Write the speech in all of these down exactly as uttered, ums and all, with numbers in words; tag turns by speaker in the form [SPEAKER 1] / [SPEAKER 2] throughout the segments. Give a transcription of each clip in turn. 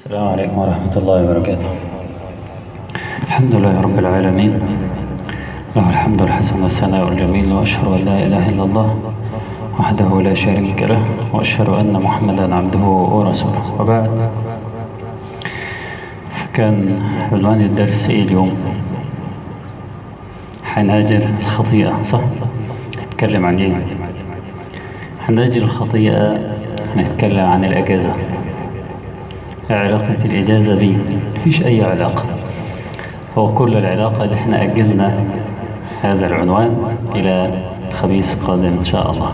[SPEAKER 1] السلام عليكم ورحمة الله وبركاته. الحمد لله رب العالمين، له الحمد الحسن والثناء الجميل، وأشهد أن لا إله إلا الله وحده لا شريك له، وأشهد أن محمدا عبده ورسوله. وبعد، فكان عنوان الدرس إيه اليوم؟ حناجر الخطيئة، صح؟ نتكلم عن إيه؟ حناجر الخطيئة. هنتكلم عن الأجازة. علاقة الإجازة بيه مفيش أي علاقة، هو كل العلاقة اللي احنا أجلنا هذا العنوان إلى الخميس القادم إن شاء الله.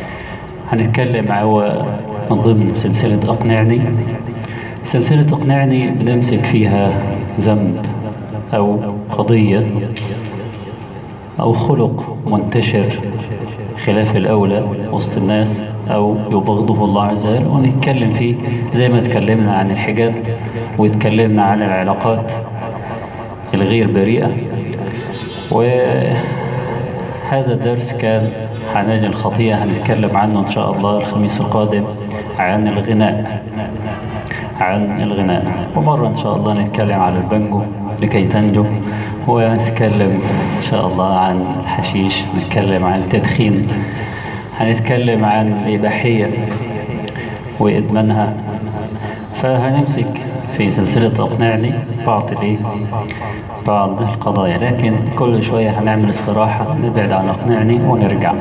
[SPEAKER 1] هنتكلم هو من ضمن سلسلة أقنعني. سلسلة أقنعني بنمسك فيها ذنب أو قضية أو خلق منتشر خلاف الأولى وسط الناس أو يبغضه الله عز وجل، ونتكلم فيه زي ما تكلمنا عن الحجاب وتكلمنا عن العلاقات الغير بريئة. وهذا الدرس كان حناجر الخطيئة، هنتكلم عنه إن شاء الله الخميس القادم عن الغناء عن الغناء ومرة إن شاء الله نتكلم عن البنجو لكي تنجو، ونتكلم إن شاء الله عن الحشيش، نتكلم عن التدخين، هنتكلم عن الإباحية وإدمانها. فهنمسك في سلسلة أقنعني بعض الإيه بعض القضايا، لكن كل شوية هنعمل استراحة، نبعد عن أقنعني ونرجع.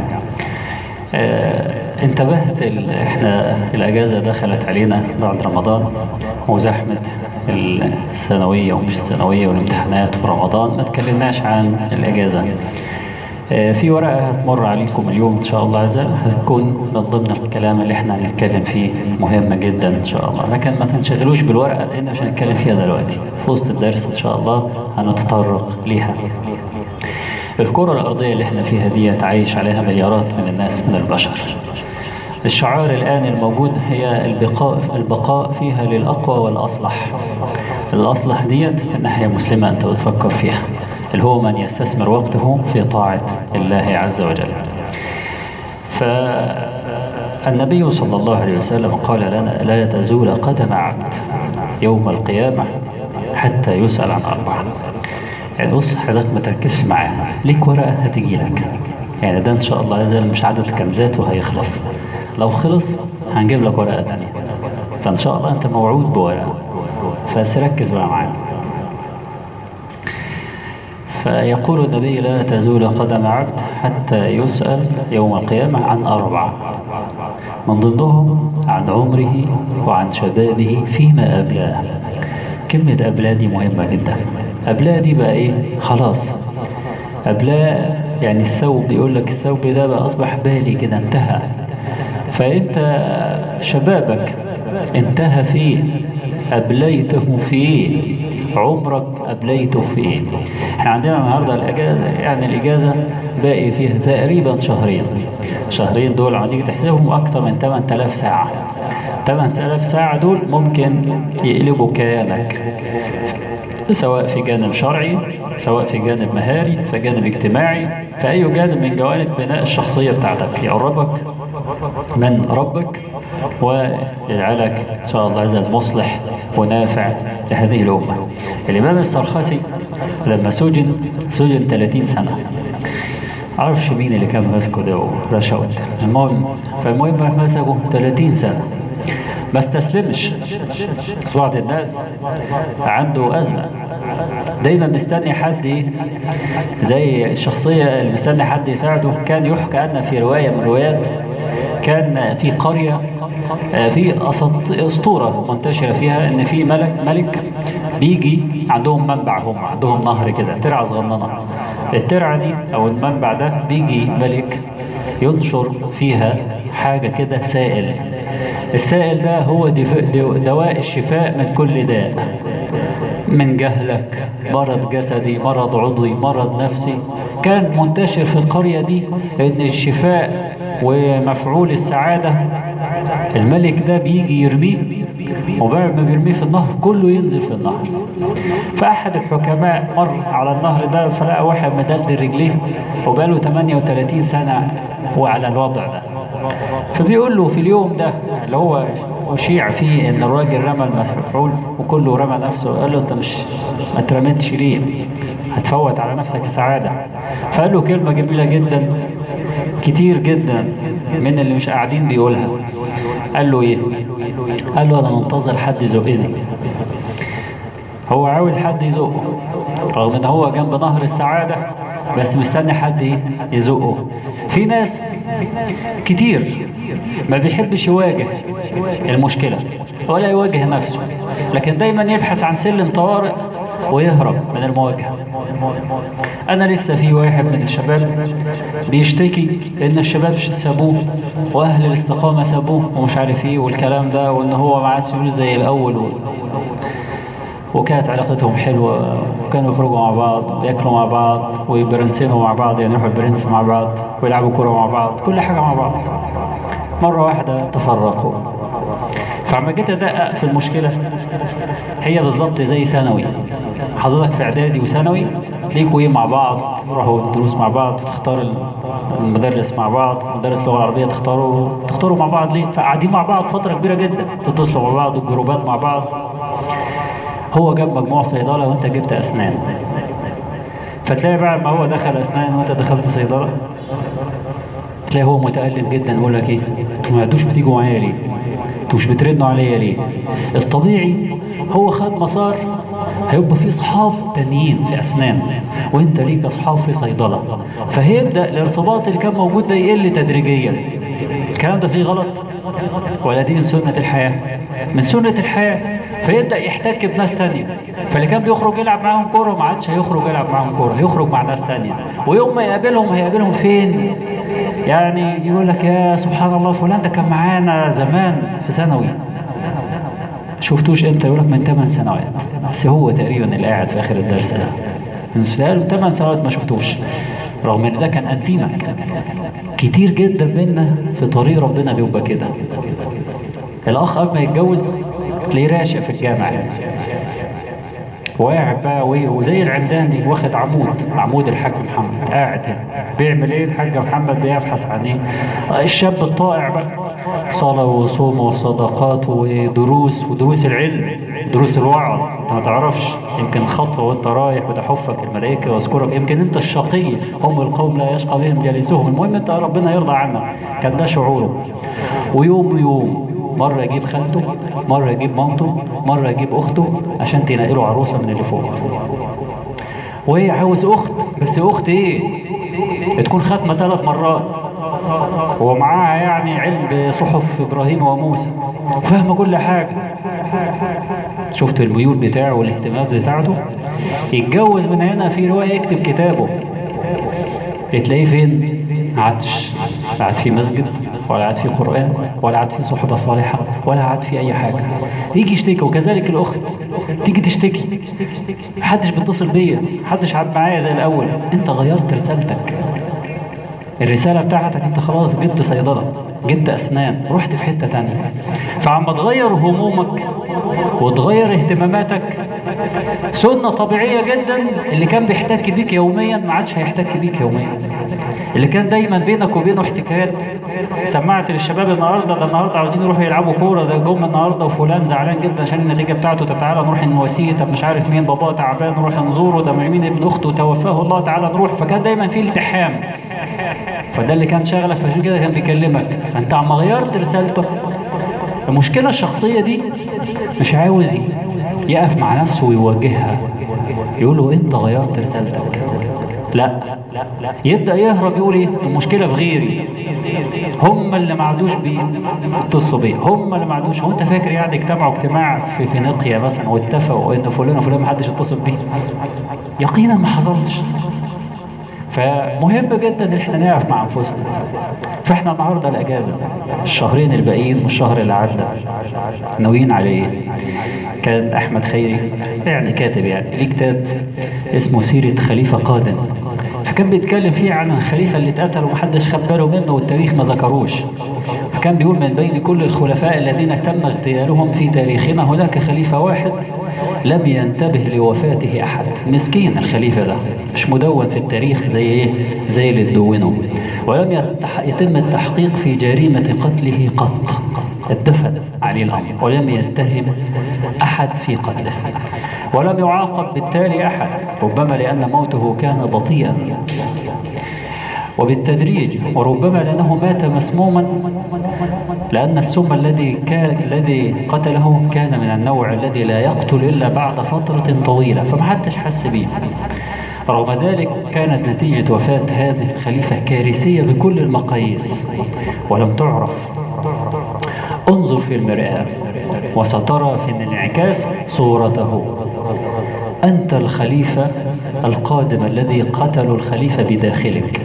[SPEAKER 1] آه انتبهت احنا الأجازة دخلت علينا بعد رمضان وزحمة الثانوية ومش الثانوية والامتحانات في رمضان، ما تكلمناش عن الأجازة. في ورقة هتمر عليكم اليوم إن شاء الله عز وجل، هتكون من ضمن الكلام اللي احنا هنتكلم فيه مهمة جدا إن شاء الله، لكن ما تنشغلوش بالورقة لأن مش هنتكلم فيها دلوقتي. في وسط الدرس إن شاء الله هنتطرق ليها. الكرة الأرضية اللي احنا فيها دي تعيش عليها مليارات من الناس من البشر. الشعار الآن الموجود هي البقاء البقاء فيها للأقوى والأصلح. الأصلح ديت الناحية مسلمة أنت بتفكر فيها، اللي هو من يستثمر وقته في طاعة الله عز وجل. فالنبي صلى الله عليه وسلم قال لنا: لا تزول قدم عبد يوم القيامة حتى يسأل عن أربعة. يعني بص حضرتك ما تركزش معايا، ليك ورقة هتجي لك، يعني ده إن شاء الله عز وجل مش عدد كنزات وهيخلص، لو خلص هنجيب لك ورقة ثانية، فإن شاء الله أنت موعود بورقة، فسركز بقى معانا. فيقول النبي: لا تزول قدم عبد حتى يسأل يوم القيامة عن أربعة، من ضمنهم عن عمره وعن شبابه فيما أبلاه. كلمة أبلاه دي مهمة جدا. أبلاه دي بقى إيه؟ خلاص أبلاه يعني الثوب، يقول لك الثوب ده بقى أصبح بالي كده، انتهى. فأنت شبابك انتهى فيه، أبليته فيه، عمرك أبليته فيه. احنا عندنا النهاردة الأجازة، يعني الإجازة باقي فيها تقريبا شهرين. شهرين دول عندك تحسبهم أكثر من ثمانية آلاف ساعة. ثمانية آلاف ساعة دول ممكن يقلبوا كيانك، سواء في جانب شرعي، سواء في جانب مهاري، في جانب اجتماعي، في أي جانب من جوانب بناء الشخصية بتاعتك، يقربك من ربك ويجعلك إن شاء الله عز وجل مصلح ونافع لهذه الأمة. الإمام السرخسي لما سجن سجن ثلاثين سنة، عارفش مين اللي كان ماسكه ده ورشوت، المهم فالمهم مسكه ثلاثين سنة ما استسلمش. بعض الناس عنده أزمة، دايما مستني حد، زي الشخصية اللي مستني حد يساعده. كان يحكى أن في رواية من روايات كان في قرية في أسطورة منتشرة فيها ان في ملك ملك بيجي عندهم منبع، هم عندهم نهر كده، ترعة صغننة. الترعة دي او المنبع ده بيجي ملك ينشر فيها حاجة كده سائل. السائل ده هو دواء الشفاء من كل داء، من جهلك، مرض جسدي، مرض عضوي، مرض نفسي. كان منتشر في القرية دي ان الشفاء ومفعول السعادة الملك ده بيجي يرميه، وبعد ما بيرميه في النهر كله ينزل في النهر. فأحد الحكماء مر على النهر ده فلقى واحد مدلدل رجليه وبقاله ثمانية وثلاثين سنة وعلى الوضع ده. فبيقول له في اليوم ده اللي هو وشيع فيه ان الراجل رمى المفعول وكله رمى نفسه. قال له انت مش ما اترمتش ليه؟ هتفوت على نفسك السعادة. فقال له كلمة جميلة جدا كتير جدا من اللي مش قاعدين بيقولها. قال له ايه؟ قال له انا منتظر حد يزقني. هو عاوز حد يزقه رغم ان هو جنب نهر السعادة، بس مستني حد ايه يزقه. في ناس كتير ما بيحبش يواجه المشكلة ولا يواجه نفسه، لكن دايما يبحث عن سلم طوارئ ويهرب من المواجهة. انا لسه في واحد من الشباب بيشتكي ان الشباب سابوه واهل الاستقامة سابوه ومش عارف ايه والكلام ده، وان هو ما عادش زي الاول و... وكانت علاقتهم حلوة وكانوا يخرجوا مع بعض وياكلوا مع بعض ويبرنسينوا مع بعض، يعني يروحوا البرنس مع بعض ويلعبوا كورة مع بعض، كل حاجة مع بعض. مرة واحدة تفرقوا. فعما جيت أدقق في المشكلة هي بالظبط زي ثانوي. حضرتك في إعدادي وثانوي ليكوا إيه مع بعض، تروحوا الدروس مع بعض، تختار المدرس مع بعض، مدرس اللغة العربية تختاروا تختاروا مع بعض ليه؟ فقاعدين مع بعض فترة كبيرة جدا، تتصلوا مع بعض والجروبات مع بعض. هو جاب مجموع صيدلة وانت جبت أسنان، فتلاقي بعد ما هو دخل أسنان وانت دخلت صيدلة تلاقي هو متألم جدا يقول لك ايه؟ انتوا ما عدوش بتيجوا معايا ليه؟ انتوا مش بتردوا عليا ليه؟ الطبيعي هو خد مسار هيبقى فيه صحاب تانيين في أسنان وانت ليك أصحاب في صيدلة، فهيبدأ الارتباط اللي كان موجود ده يقل تدريجيا. الكلام ده فيه غلط ولا دي من سنة الحياة؟ من سنة الحياة. فيبدأ يحتك بناس تانية، فاللي كان بيخرج يلعب معاهم كورة ما عادش هيخرج يلعب معاهم كورة، هيخرج مع ناس تانية. ويوم ما يقابلهم هيقابلهم فين؟ يعني يقول لك يا سبحان الله فلان ده كان معانا زمان في ثانوي، شفتوش امتى؟ يقول لك من ثمان سنوات. بس هو تقريبا اللي قاعد في آخر الدرس ده من ثمان سنوات ما شفتوش، رغم ان ده كان انتيمك. كتير جدا منا في طريق ربنا بيبقى كده. الاخ قبل ما يتجوز تلاقيه راشق في الجامع وقاعد بقى وزي العمدان دي واخد عمود عمود الحاج محمد قاعد هنا بيعمل ايه؟ الحاج محمد بيبحث عن ايه؟ الشاب الطائع بقى صلاة وصوم وصدقات ودروس ودروس العلم دروس الوعظ. انت ما تعرفش يمكن خطوة وانت رايح وتحفك الملائكة واذكرك، يمكن انت الشقي هم القوم لا يشقى بهم جالسهم، المهم انت ربنا يرضى عنك. كان ده شعوره. ويوم يوم مرة يجيب خالته، مرة يجيب مامته، مرة يجيب أخته عشان تنقله عروسة من اللي فوق. وهي عاوز أخت، بس أخت إيه؟ تكون ختمة ثلاث مرات ومعاها يعني علم بصحف إبراهيم وموسى وفاهمة كل حاجة. شفت الميول بتاعه والاهتمامات بتاعته؟ يتجوز من هنا في رواية يكتب كتابه تلاقيه فين؟ عادش قاعد في مسجد ولا قاعد في قرآن ولا قاعد في صحبة صالحة ولا قاعد في أي حاجة. يجي يشتكي. وكذلك الأخت تيجي تشتكي، محدش بيتصل بيا، محدش قاعد معايا زي الأول. أنت غيرت رسالتك، الرسالة بتاعتك أنت خلاص جبت صيدلة جبت أسنان رحت في حتة تانية. فعما تغير همومك وتغير اهتماماتك سنة طبيعية جدا. اللي كان بيحتك بيك يوميا ما عادش هيحتك بيك يوميا. اللي كان دايما بينك وبينه احتكاك، سمعت للشباب النهارده ده النهارده عاوزين يروحوا يلعبوا كوره، ده جم النهارده وفلان زعلان جدا عشان النتيجه بتاعته، طب تعالى نروح نواسيه، طب مش عارف مين باباه تعبان نروح نزوره، ده مين ابن اخته توفاه الله تعالى نروح. فكان دايما في التحام، فده اللي كان شغلك، فعشان كده كان بيكلمك. فانت عم غيرت رسالته. المشكله الشخصيه دي مش عاوز يقف مع نفسه ويواجهها، يقول له انت غيرت رسالتك. لا يبدأ يهرب يقول ايه؟ المشكلة في غيري، هم اللي ما عادوش بيتصلوا بيه، هم اللي ما عادوش. هو انت فاكر يعني اجتمعوا اجتماع في فينيقيا مثلا واتفقوا ان فلان وفلان ما حدش يتصل بيه؟ يقينا ما حصلش. فمهم جدا ان احنا نقف مع انفسنا. فاحنا النهارده الاجازه الشهرين الباقيين والشهر اللي عدى ناويين على ايه؟ كان احمد خيري يعني كاتب يعني ليه كتاب اسمه سيره خليفه قادم، فكان بيتكلم فيه عن الخليفه اللي اتقتل ومحدش خد باله منه والتاريخ ما ذكروش. فكان بيقول من بين كل الخلفاء الذين تم اغتيالهم في تاريخنا هناك خليفه واحد لم ينتبه لوفاته احد. مسكين الخليفه ده مش مدون في التاريخ زي ايه؟ زي اللي اتدونوا. ولم يتح... يتم التحقيق في جريمه قتله قط، اتدفن عليه الأمر، ولم يتهم أحد في قتله، ولم يعاقب بالتالي أحد، ربما لأن موته كان بطيئا وبالتدريج، وربما لأنه مات مسموما، لأن السم الذي كان الذي قتله كان من النوع الذي لا يقتل إلا بعد فترة طويلة، فمحدش حس به. رغم ذلك كانت نتيجة وفاة هذه الخليفة كارثية بكل المقاييس ولم تعرف. انظر في المرآة وسترى في الانعكاس صورته. أنت الخليفة القادم الذي قتل الخليفة بداخلك.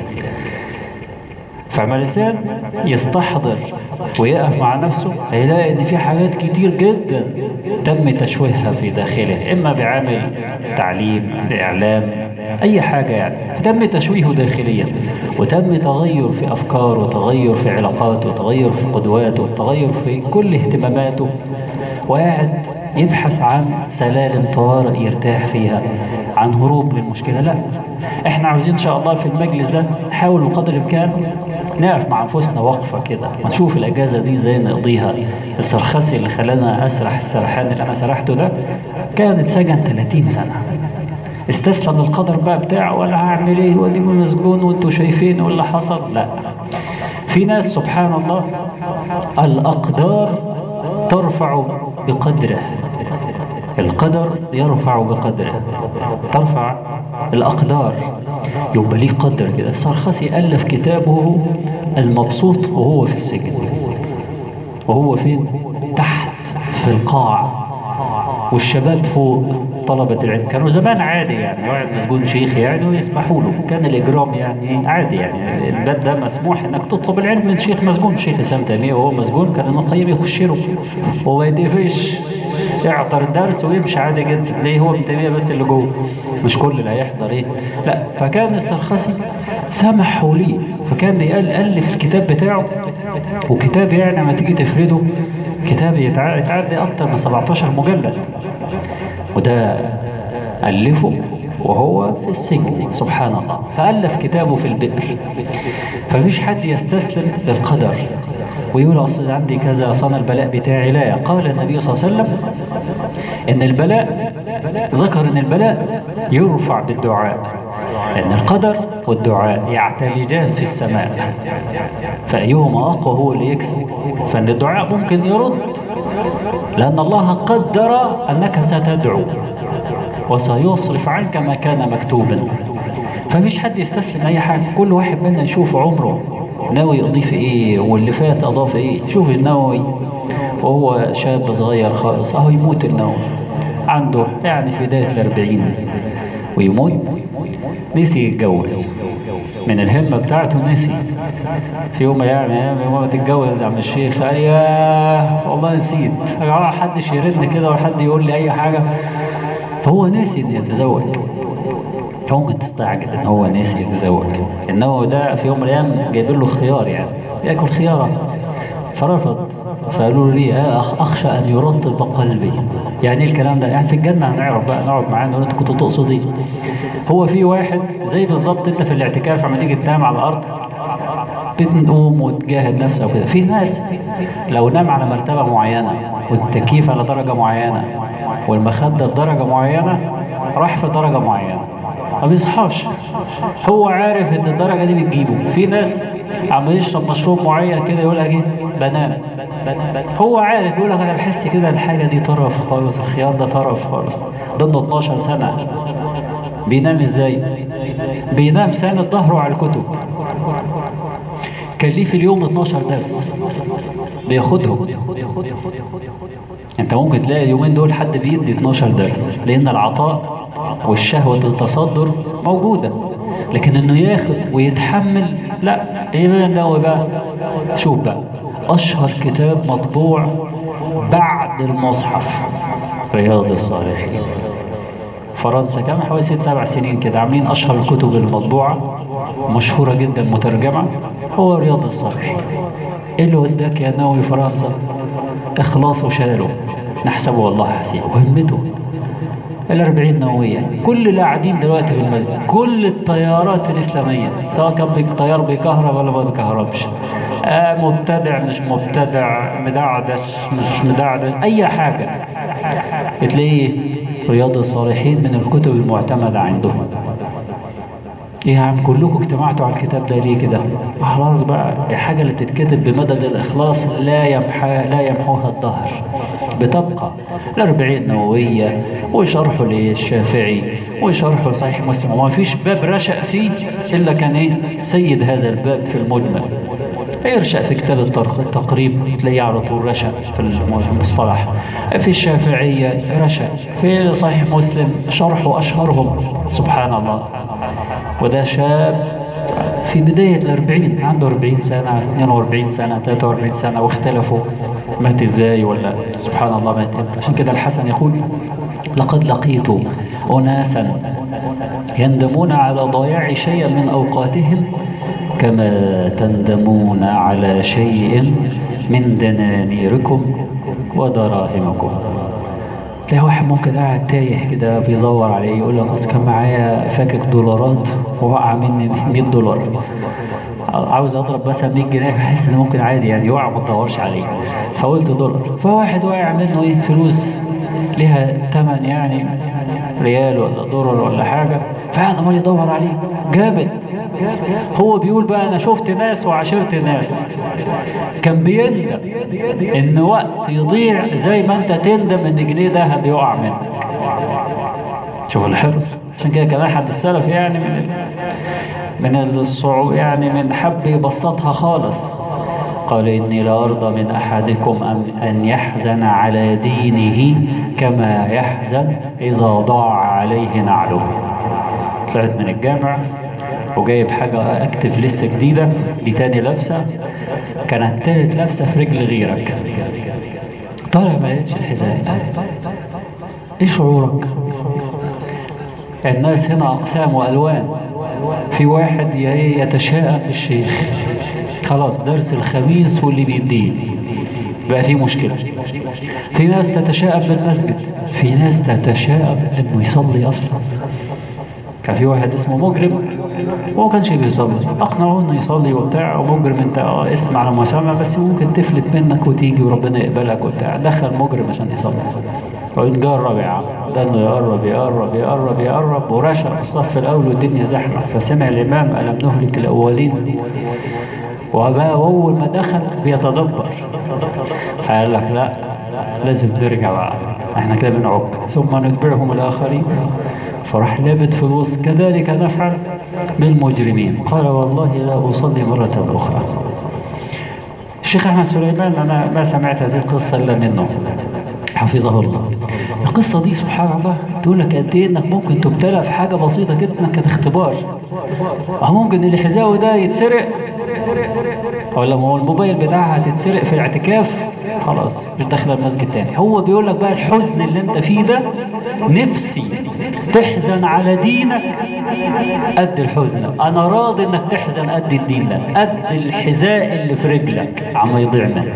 [SPEAKER 1] فما الإنسان يستحضر ويقف مع نفسه هيلاقي ان في حاجات كتير جدا تم تشويهها في داخله، اما بعامل تعليم، اعلام، اي حاجة يعني، تم تشويهه داخليا، وتم تغير في افكاره، وتغير في علاقاته، وتغير في قدواته، وتغير في كل اهتماماته، وقاعد يبحث عن سلالم طوارئ يرتاح فيها، عن هروب للمشكلة. لا، احنا عاوزين ان شاء الله في المجلس ده نحاول بقدر الامكان نقف مع انفسنا وقفة كده ونشوف الاجازة دي زي نقضيها. السرخسي اللي خلانا اسرح السرحان اللي انا سرحته ده كان اتسجن ثلاثين سنة، استسلم للقدر بقى بتاعه، ولا هعمل ايه ودي مسجون وانتوا شايفين واللي حصل. لا، في ناس سبحان الله الاقدار ترفع بقدره، القدر يرفع بقدره، ترفع الأقدار، يبقى ليه قدر كده. السرخسي ألف كتابه المبسوط وهو في السجن، وهو فين؟ تحت في القاع، والشباب فوق طلبة العلم. كانوا زمان عادي يعني، واحد مسجون شيخ يعني ويسمحوا له، كان الإجرام يعني عادي يعني، الباب ده مسموح انك تطلب العلم من شيخ مسجون. شيخ الإسلام تيمية وهو مسجون كان ابن القيم يخش له وما يدفش، يحضر الدرس ويمشي عادي جدا. ليه؟ هو ابن تيمية بس اللي جوه، مش كل اللي هيحضر ايه. لا، فكان السرخسي سمحوا لي، فكان بيألف الكتاب بتاعه، وكتاب يعني لما تيجي تفرده كتاب يتعدي اكتر من سبعتاشر مجلد، وده ألفه وهو في السجن سبحان الله. فألف كتابه في البئر. فمش حد يستسلم للقدر ويقول أصل عندي كذا، أصل البلاء بتاعي. لا، قال النبي صلى الله عليه وسلم إن البلاء، ذكر إن البلاء يرفع بالدعاء، إن القدر والدعاء يعتلجان في السماء، فأيهما أقوى هو اللي يكسب. فإن الدعاء ممكن يرد، لأن الله قدر أنك ستدعو وسيصرف عنك ما كان مكتوبا. فمش حد يستسلم أي حاجة. كل واحد منا يشوف عمره ناوي يضيف إيه، واللي فات أضاف إيه. شوف النووي وهو شاب صغير خالص أهو يموت النووي عنده يعني في بداية الأربعين ويموت، نسي يتجوز من الهمة بتاعته، نسي في يوم يعني يوم ما تتجوز يا عم الشيخ قال ياه والله نسيت يا جماعة، حدش يردني كده ولا حد يقول لي أي حاجة. فهو نسي إن يتزوج. ممكن تستعجل إن هو نسي يتزوج، إنه ده في يوم من الأيام جايبين له خيار يعني يأكل خيارة، فرفض. فقالوا له ليه؟ آه أخشى أن يرطب قلبي. يعني الكلام ده يعني في الجنة هنعرف بقى، نقعد معاه نقول أنت كنت تقصد إيه. هو في واحد زي بالظبط أنت في الاعتكاف لما تيجي تنام على الأرض بتقوم وتجاهد نفسك وكده. في ناس لو نام على مرتبة معينة والتكييف على درجة معينة والمخدة بدرجة معينة راح في درجة معينة ما بيصحاش، هو عارف ان الدرجة دي بتجيبه. في ناس عم يشرب مشروب معين كده يقول لك ايه بنام، هو عارف يقول لك انا بحس كده الحاجة دي طرف خالص، الخيار ده طرف خالص. ضمن اتناشر سنة بينام ازاي؟ بينام ساند ظهره على الكتب، كان ليه في اليوم اتناشر درس بياخدهم. انت ممكن تلاقي اليومين دول حد بيدي اتناشر درس، لان العطاء والشهوة التصدر موجودة، لكن انه ياخد ويتحمل لا. ايه بقى ده بقى؟ شوف بقى اشهر كتاب مطبوع بعد المصحف رياض الصالحين، فرنسا كان حوالي ست سبع سنين كده عاملين اشهر الكتب المطبوعة مشهورة جدا مترجمة هو رياض الصالحين. ايه اللي وداك يا ناوي فرنسا؟ اخلاصه شاله، نحسبه والله حسيب وهمته. الأربعين نووية، كل اللي قاعدين دلوقتي في المسجد كل الطيارات الإسلامية سواء كان طيار بيكهرب ولا ما بيكهربش آه مبتدع مش مبتدع، مدعدش مش مدعدش، أي حاجة تلاقيه رياض الصالحين من الكتب المعتمدة عندهم. ايه يا عم كلكم اجتمعتوا على الكتاب ده ليه كده؟ خلاص بقى الحاجة اللي بتتكتب بمدد الإخلاص لا يمحى لا يمحوها الدهر، بتبقى. الأربعين نووية وشرحه للشافعي وشرحه صحيح مسلم، وما فيش باب رشأ فيه إلا كان ايه سيد هذا الباب في المجمل. يرشأ في كتاب التقريب تلاقيه على طول رشأ في المصطلح، في الشافعية رشأ، في صحيح مسلم شرحه أشهرهم سبحان الله. وده شاب في بداية الأربعين، عنده أربعين سنة اثنين وأربعين سنة ثلاثة وأربعين سنة، واختلفوا مات ازاي ولا سبحان الله مات امتى. عشان كده الحسن يقول لقد لقيت أناسا يندمون على ضياع شيء من أوقاتهم كما تندمون على شيء من دنانيركم ودراهمكم. تلاقي واحد ممكن قاعد تايه كده بيدور عليه، يقول لك اصل كان معايا فاكك دولارات ووقع مني مية دولار، عاوز اضرب مثلا مية جنيه، بحس ان ممكن عادي يعني يقع ما تدورش عليه، فقلت دولار. فواحد واقع منه ايه فلوس ليها ثمن يعني ريال ولا دولار ولا حاجه، فقعد عمال يدور عليه جابت. هو بيقول بقى انا شفت ناس وعاشرت ناس، كان بيندم ان وقت يضيع زي ما انت تندم ان جنيه دهب يقع منك. شوف الحرص. عشان كده كان احد السلف يعني من من الصعوبة يعني من حب يبسطها خالص، قال إني لا أرضى من أحدكم أن يحزن على دينه كما يحزن إذا ضاع عليه نعله. طلعت من الجامع وجايب حاجة أكتف لسه جديدة، دي تاني لابسة، كانت تالت لابسة في رجل غيرك، طالع ما لقيتش الحزام. ايه شعورك؟ الناس هنا أقسام وألوان. في واحد يتشاءم بالشيخ، خلاص درس الخميس واللي بيديه بقى فيه مشكلة. في ناس تتشاءم بالمسجد، في ناس تتشاءم انه يصلي اصلا. كان في واحد اسمه مجرم وهو كانش بيصلي، اقنعوه انه يصلي وبتاع، ومجرم انت اه اسم على مسمى بس ممكن تفلت منك وتيجي وربنا يقبلك وبتاع. دخل مجرم عشان يصلي ويتجرب يا عم، ده انه يقرب يقرب يقرب يقرب ورشق في الصف الاول والدنيا زحمه، فسمع الامام الم نهلك الاولين، وبقى اول ما دخل بيتدبر فقال لك لا لازم نرجع بقى، احنا كده بنعك ثم نتبعهم الاخرين. فراح لابت في الوسط كذلك نفعل بالمجرمين. قال والله لا اصلي مره اخرى. الشيخ احمد سليمان انا ما سمعت هذه القصه الا منه حفظه الله. القصة دي سبحان الله تقول لك قد ايه انك ممكن تبتلى في حاجة بسيطة جدا كاختبار. اه ممكن الحذاء ده يتسرق، ولا ما هو الموبايل بتاعها تتسرق في الاعتكاف، خلاص مش داخله المسجد تاني. هو بيقول لك بقى الحزن اللي انت فيه ده، نفسي تحزن على دينك قد الحزن، انا راضي انك تحزن قد الدين ده، قد الحذاء اللي في رجلك عم يضيع منك.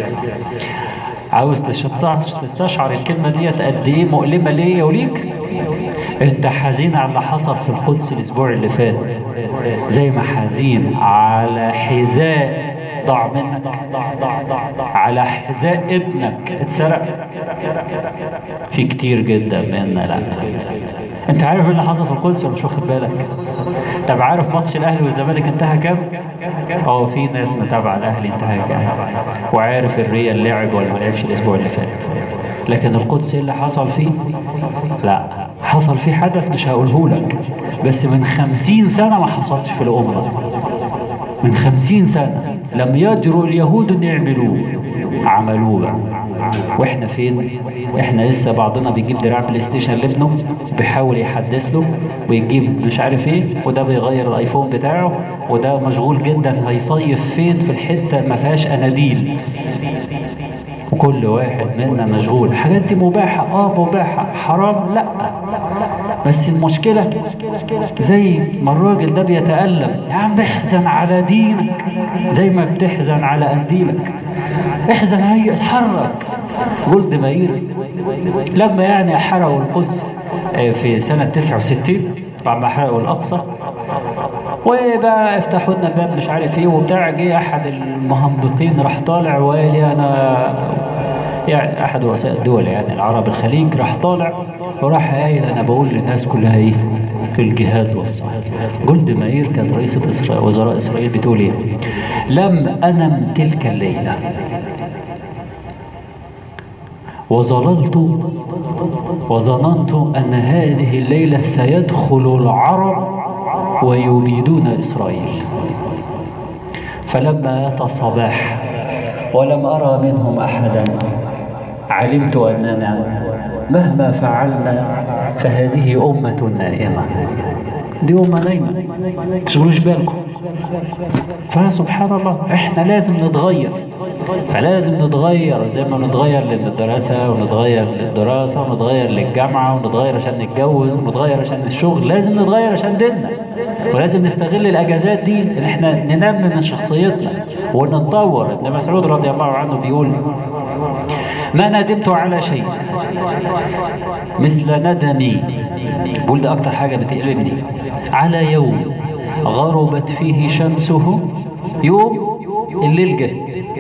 [SPEAKER 1] عاوز تستشعر الكلمة دي قد ايه مؤلمة ليا وليك؟ انت حزين على اللي حصل في القدس الاسبوع اللي فات زي ما حزين على حذاء ضاع منك، على حذاء ابنك اتسرق. في كتير جدا منا لا. انت عارف اللي حصل في القدس ولا مش واخد بالك؟ طب عارف ماتش الاهلي والزمالك انتهى كام؟ اه في ناس متابعه الاهلي انتهى كام، وعارف الريال لعب ولا ما لعبش الاسبوع اللي فات. لكن القدس اللي حصل فيه لا، حصل فيه حدث مش هقوله لك، بس من خمسين سنة ما حصلش في الأمة. من خمسين سنة لم يجرؤ اليهود ان يعملوه، عملوه بقى. واحنا فين؟ احنا لسه بعضنا بيجيب دراع بلاي ستيشن لابنه بيحاول يحدث له ويجيب مش عارف ايه، وده بيغير الايفون بتاعه، وده مشغول جدا هيصيف فين في الحتة ما فيهاش اناديل. وكل واحد منا مشغول. الحاجات دي مباحة، اه مباحة. حرام لا، بس المشكلة زي ما الراجل ده بيتألم، يا عم احزن على دينك زي ما بتحزن على قنديلك، احزن هي اتحرك. جولد ماير لما يعني حرقوا القدس في سنة تسعة وستين بعد ما حرقوا الأقصى، وبقى افتحوا لنا باب مش عارف ايه وبتاع. جه احد المهمبطين راح طالع وقال لي انا، يعني احد رؤساء الدول يعني العرب الخليج، راح طالع وراح قايل انا بقول للناس كلها ايه في الجهاد والصحة. جولد مائير كانت رئيسة إسرائيل وزراء اسرائيل بتقول ايه؟ لم انم تلك الليلة وظللت وظننت ان هذه الليلة سيدخل العرب ويبيدون إسرائيل. فلما أتى الصباح ولم أرى منهم أحدا علمت أننا مهما فعلنا فهذه أمة نائمة. دي أمة نايمة، تشغلوش بالكم. فسبحان الله احنا لازم نتغير، فلازم نتغير زي ما نتغير للمدرسة ونتغير للدراسة ونتغير للجامعة ونتغير عشان نتجوز ونتغير عشان الشغل. لازم نتغير عشان ديننا، ولازم نستغل الأجازات دي ان احنا ننمي من شخصيتنا ونتطور. ابن مسعود رضي الله عنه بيقول ما ندمت على شيء مثل ندمي، بقول ده أكتر حاجة بتقلبني، على يوم غربت فيه شمسه، يوم الليل جه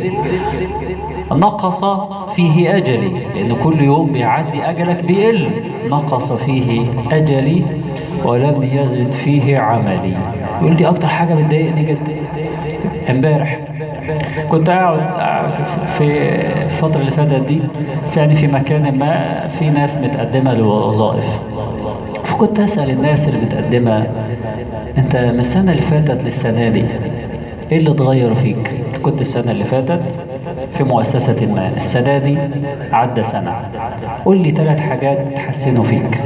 [SPEAKER 1] نقص فيه أجلي، لأن كل يوم بيعدي أجلك بيقل، نقص فيه أجلي ولم يزد فيه عملي. يقول دي أكتر حاجة بتضايقني جدا. امبارح كنت قاعد في الفترة اللي فاتت دي يعني في مكان ما في ناس متقدمة لوظائف، فكنت أسأل الناس اللي متقدمة انت من السنة اللي فاتت للسنة دي ايه اللي اتغير فيك؟ كنت السنة اللي فاتت في مؤسسة ما، السنة دي عدى سنة، قول لي ثلاث حاجات تحسنوا فيك.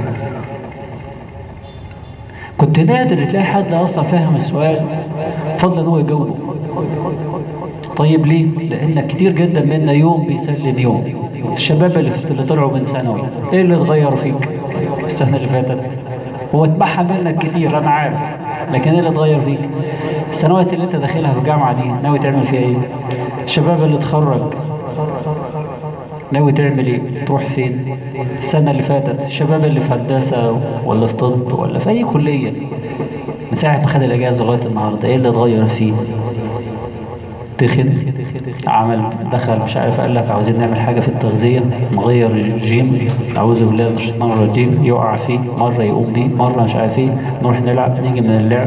[SPEAKER 1] كنت نادر تلاقي حد اصلا فاهم السؤال فضل ان هو يجاوبه. طيب ليه؟ لان كتير جدا منا يوم بيسلم يوم. الشباب اللي طلعوا من ثانوي ايه اللي اتغير فيك السنة اللي فاتت؟ هو اتبحى منك كتير انا عارف، لكن ايه اللي اتغير فيك؟ السنوات اللي انت داخلها في الجامعة دي ناوي تعمل فيها ايه؟ الشباب اللي اتخرج ناوي تعمل ايه؟ تروح فين؟ السنة اللي فاتت الشباب اللي في هندسة ولا في طب ولا في اي كلية من ساعة ما خد الاجازة لغاية النهاردة ايه اللي اتغير فيه؟ تخن، عمل دخل مش عارف قال لك عاوزين نعمل حاجة في التغذية نغير الجيم، أعوذ بالله من الشيطان الرجيم، يقع فيه مرة يقوم بيه مرة مش عارف ايه، نروح نلعب نيجي من اللعب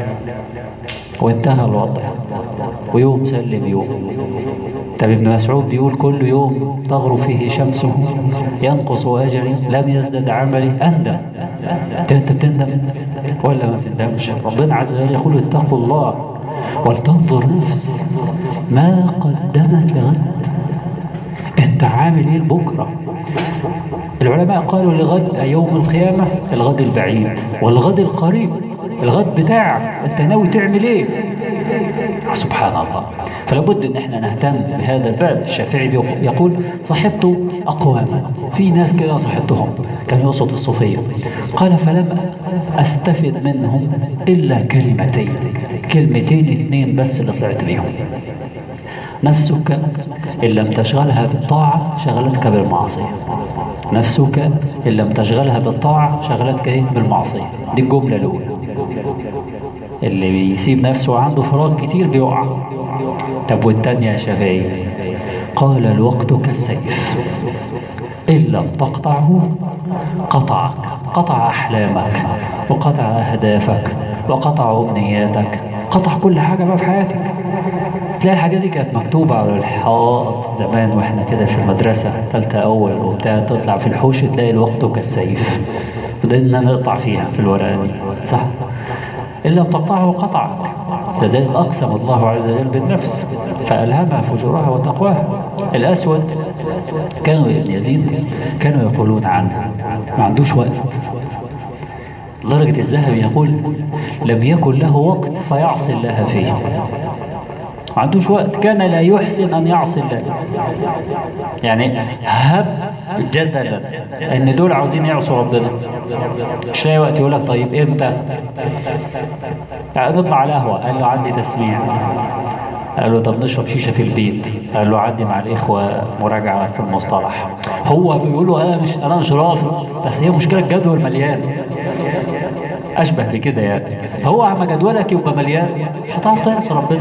[SPEAKER 1] وانتهى الوضع ويوم سلم يوم. طب ابن مسعود بيقول كل يوم تغرب فيه شمسه ينقص أجلي لم يزدد عملي. أندم؟ انت بتندم ولا ما بتندمش؟ ربنا عز وجل يقول اتقوا الله ولتنظر نفس ما قدمت لغد. انت عامل ايه لبكره؟ العلماء قالوا لغد يوم القيامة الغد البعيد والغد القريب الغد بتاعك، انت ناوي تعمل ايه؟ سبحان الله. فلابد ان احنا نهتم بهذا الباب. الشافعي يقول صحبت اقواما، في ناس كده صحبتهم كان يقصد الصوفية، قال فلم استفد منهم الا كلمتين، كلمتين اتنين بس اللي طلعت بيهم. نفسك إن لم تشغلها بالطاعة شغلتك بالمعصية، نفسك إن لم تشغلها بالطاعة شغلتك إيه؟ بالمعصية. دي الجملة الأولى. اللي بيسيب نفسه عنده فراغ كتير بيقع. طب والتانية يا شافعي؟ قال الوقت كالسيف إن لم تقطعه قطعك، قطع أحلامك وقطع أهدافك وقطع أمنياتك، قطع كل حاجة بقى في حياتك. تلاقي الحاجات دي كانت مكتوبة على الحائط زمان واحنا كده في المدرسة ثالثة أول وبتاع، تطلع في الحوش تلاقي الوقت كالسيف، بدأنا نقطع فيها في الورقة دي صح؟ إن لم تقطعه قطعك. لذلك أقسم الله عز وجل بالنفس فألهمها فجورها وتقواها. الأسود كانوا ابن يزيد كانوا يقولون عنه ما عندوش وقت، لدرجة الذهبي يقول لم يكن له وقت فيعصي الله فيه. ما عندوش وقت، كان لا يحسن أن يعصي الله. يعني هب جدلا ان دول عاوزين يعصوا ربنا مش لاقي وقت، يقول لك طيب امتى؟ يعني نطلع على قهوة، قال له عندي تسميع، قال له طب نشرب شيشة في البيت، قال له عندي مع الإخوة مراجعة في المصطلح. هو بيقول له أنا مش أنا مش رافض، بس هي مشكلة الجدول مليان. اشبه بكده يعني. هو عم جدولك يبقى مليان مش هتعرف تنسى ربنا.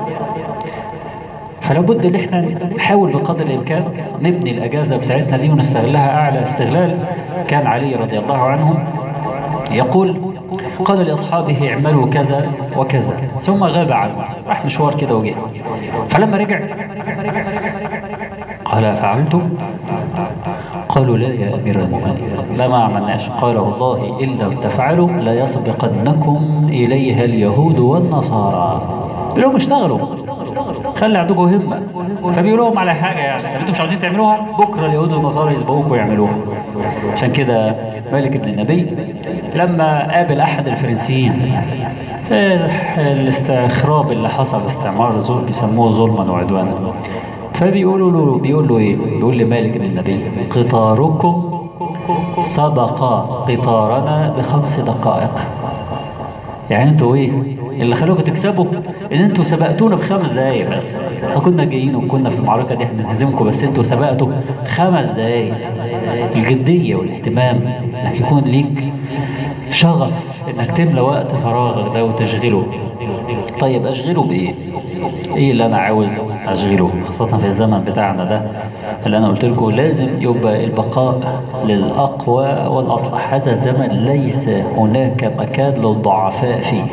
[SPEAKER 1] فلا بد ان احنا نحاول بقدر الامكان نبني الاجازه بتاعتنا دي ونستغلها اعلى استغلال. كان علي رضي الله عنه يقول: قال لاصحابه: اعملوا كذا وكذا، ثم غاب عنه، راح مشوار كده وجه. فلما رجع قال: فعلتم؟ قالوا: لا يا امير المؤمنين، لا ما عملناش. قال: والله ان لم تفعلوا لا يسبقنكم اليها اليهود والنصارى. لهم اشتغلوا، خلي عندكم همه. فبيقول لهم على حاجه يعني انتم مش عاوزين تعملوها، بكره اليهود والنصارى يسبقوكم ويعملوها. عشان كده مالك بن النبي لما قابل احد الفرنسيين في الاستخراب اللي حصل، استعمار بيسموه ظلما وعدوانا، فبيقولوا له بيقول له ايه؟ بيقول لمالك بن النبي: قطاركم سبق قطارنا بخمس دقائق. يعني انتوا ايه اللي خلوكم تكسبوا؟ ان انتوا سبقتونا بخمس دقايق بس. كنا جايين وكنا في المعركه دي احنا نهزمكم، بس انتوا سبقتوا خمس دقايق. الجديه والاهتمام، انك يكون ليك شغف انك تملى وقت فراغك ده وتشغله. طيب اشغله بايه؟ ايه اللي انا عاوز اشغله خاصة في الزمن بتاعنا ده اللي انا قلت لكم لازم يبقى البقاء للاقوى والاصلح. هذا الزمن ليس هناك مكان للضعفاء فيه.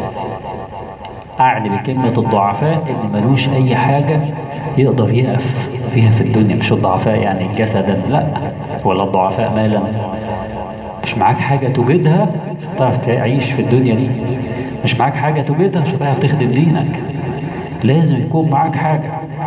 [SPEAKER 1] اعني بكلمة الضعفاء اللي ملوش اي حاجة يقدر يقف فيها في الدنيا، مش الضعفاء يعني جسدا لا، ولا الضعفاء مالا. مش معاك حاجة توجدها مش هتعرف تعيش في الدنيا دي. مش معاك حاجة توجدها مش هتعرف تخدم دينك. لازم يكون معاك حاجة.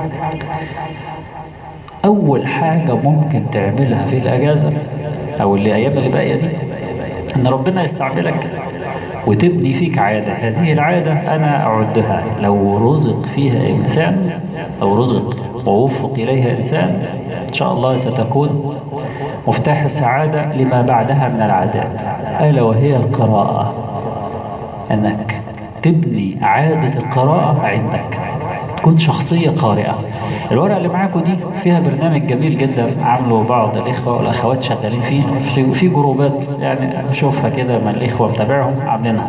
[SPEAKER 1] أول حاجة ممكن تعملها في الأجازة أو الأيام اللي باقية دي إن ربنا يستعملك وتبني فيك عادة. هذه العادة أنا أعدها لو رزق فيها إنسان أو رزق ووفق إليها إنسان إن شاء الله ستكون مفتاح السعادة لما بعدها من العادات، ألا وهي القراءة. أنك تبني عادة القراءة عندك، تكون شخصية قارئة. الورقة اللي معاكم دي فيها برنامج جميل جدا عامله بعض الإخوة والأخوات شغالين فيه في, في جروبات يعني أشوفها كده من الإخوة متابعهم عاملينها.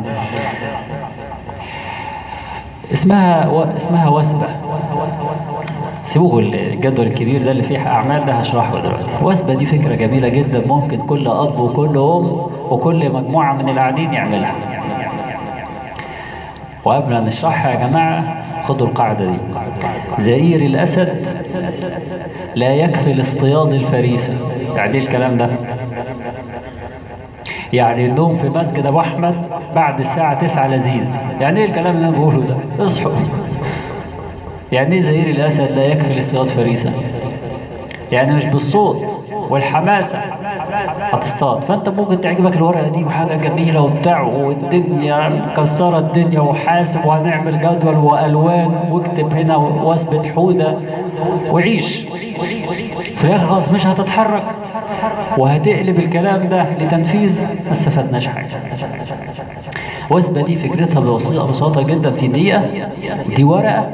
[SPEAKER 1] اسمها و... اسمها وثبة. سيبوه الجدول الكبير ده اللي فيه أعمال ده هشرحه دلوقتي. وثبة دي فكرة جميلة جدا ممكن كل أب وكل أم وكل مجموعة من القاعدين يعملها. وقبل أن نشرحها يا جماعة خدوا القاعدة دي: زئير الأسد لا يكفي لاصطياد الفريسة. يعني الكلام ده يعني النوم في مسجد أبو أحمد بعد الساعة تسعة لذيذ. يعني ايه الكلام اللي انا بقوله ده؟ اصحوا. يعني ايه زئير الأسد لا يكفي لاصطياد فريسة؟ يعني مش بالصوت والحماسة هتصطاد. فانت ممكن تعجبك الورقة دي وحاجة جميلة وبتاع والدنيا مكسرة الدنيا وحاسب وهنعمل جدول والوان واكتب هنا واثبت حودة وعيش. في الاخر خلاص مش هتتحرك وهتقلب الكلام ده لتنفيذ، ما استفدناش حاجة. وثبة دي فكرتها ببساطة جدا في دقيقة. دي ورقة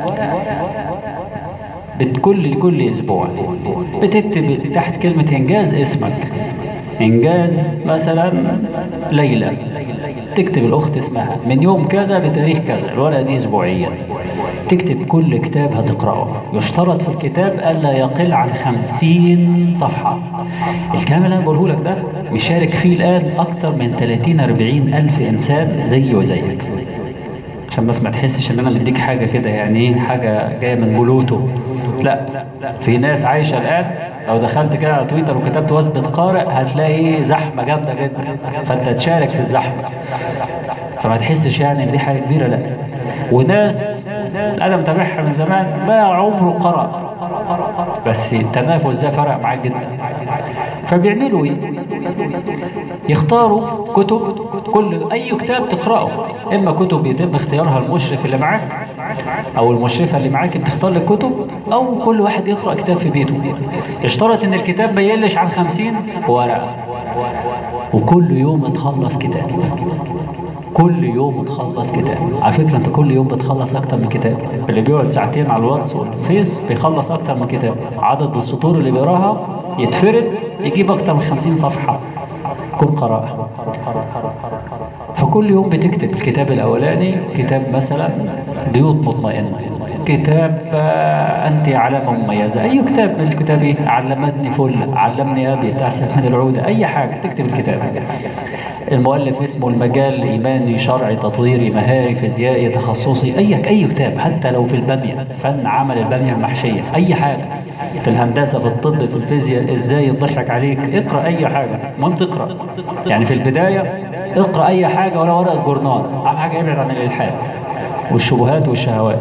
[SPEAKER 1] بكل كل اسبوع بتكتب تحت كلمة انجاز اسمك. انجاز مثلا ليلى، تكتب الاخت اسمها من يوم كذا لتاريخ كذا. الورقة دي اسبوعيا تكتب كل كتاب هتقرأه. يشترط في الكتاب الا يقل عن خمسين صفحة. الكلام اللي انا بقوله لك ده مشارك فيه الان اكتر من ثلاثين أربعين الف انسان زي وزيك، عشان بس ما تحسش ان انا مديك حاجة كده يعني ايه حاجة جاية من بلوتو. لا، في ناس عايشة الان لو دخلت كده على تويتر وكتبت وثبة قارئ هتلاقي زحمة جامدة جدا، فانت تشارك في الزحمة فما تحسش يعني ان دي حاجة كبيرة. لا، وناس انا متابعها من زمان ما عمره قرأ بس التنافس ده فرق معاه جدا. فبيعملوا ايه؟ يختاروا كتب، كل اي كتاب تقرأه اما كتب يتم اختيارها المشرف اللي معاك او المشرفة اللي معاك بتختار لك كتب، او كل واحد يقرأ كتاب في بيته. اشترط ان الكتاب ما يقلش عن خمسين ورقة، وكل يوم تخلص كتاب. كل يوم تخلص كتاب. على فكرة انت كل يوم بتخلص اكتر من كتاب. اللي بيقعد ساعتين على الواتس والفيس بيخلص اكتر من كتاب. عدد السطور اللي بيقراها يتفرد يجيب اكتر من خمسين صفحة. كل قراءة فكل يوم بتكتب الكتاب الأولاني، كتاب مثلا بيوت مطمئنة، كتاب آه، أنت علامة مميزة، أي كتاب من الكتاب إيه؟ علمتني فل، علمني أبي تأسف من العودة، أي حاجة تكتب الكتاب. المؤلف اسمه المجال إيماني شرعي تطويري مهاري فيزيائي تخصصي، أي أي كتاب، حتى لو في البامية فن عمل البامية المحشية، أي حاجة في الهندسة في الطب في الفيزياء إزاي يضحك عليك، اقرأ أي حاجة، المهم تقرأ يعني في البداية اقرأ أي حاجة ولا ورقة جورنال، أهم حاجة ابعد عن الإلحاد والشبهات والشهوات.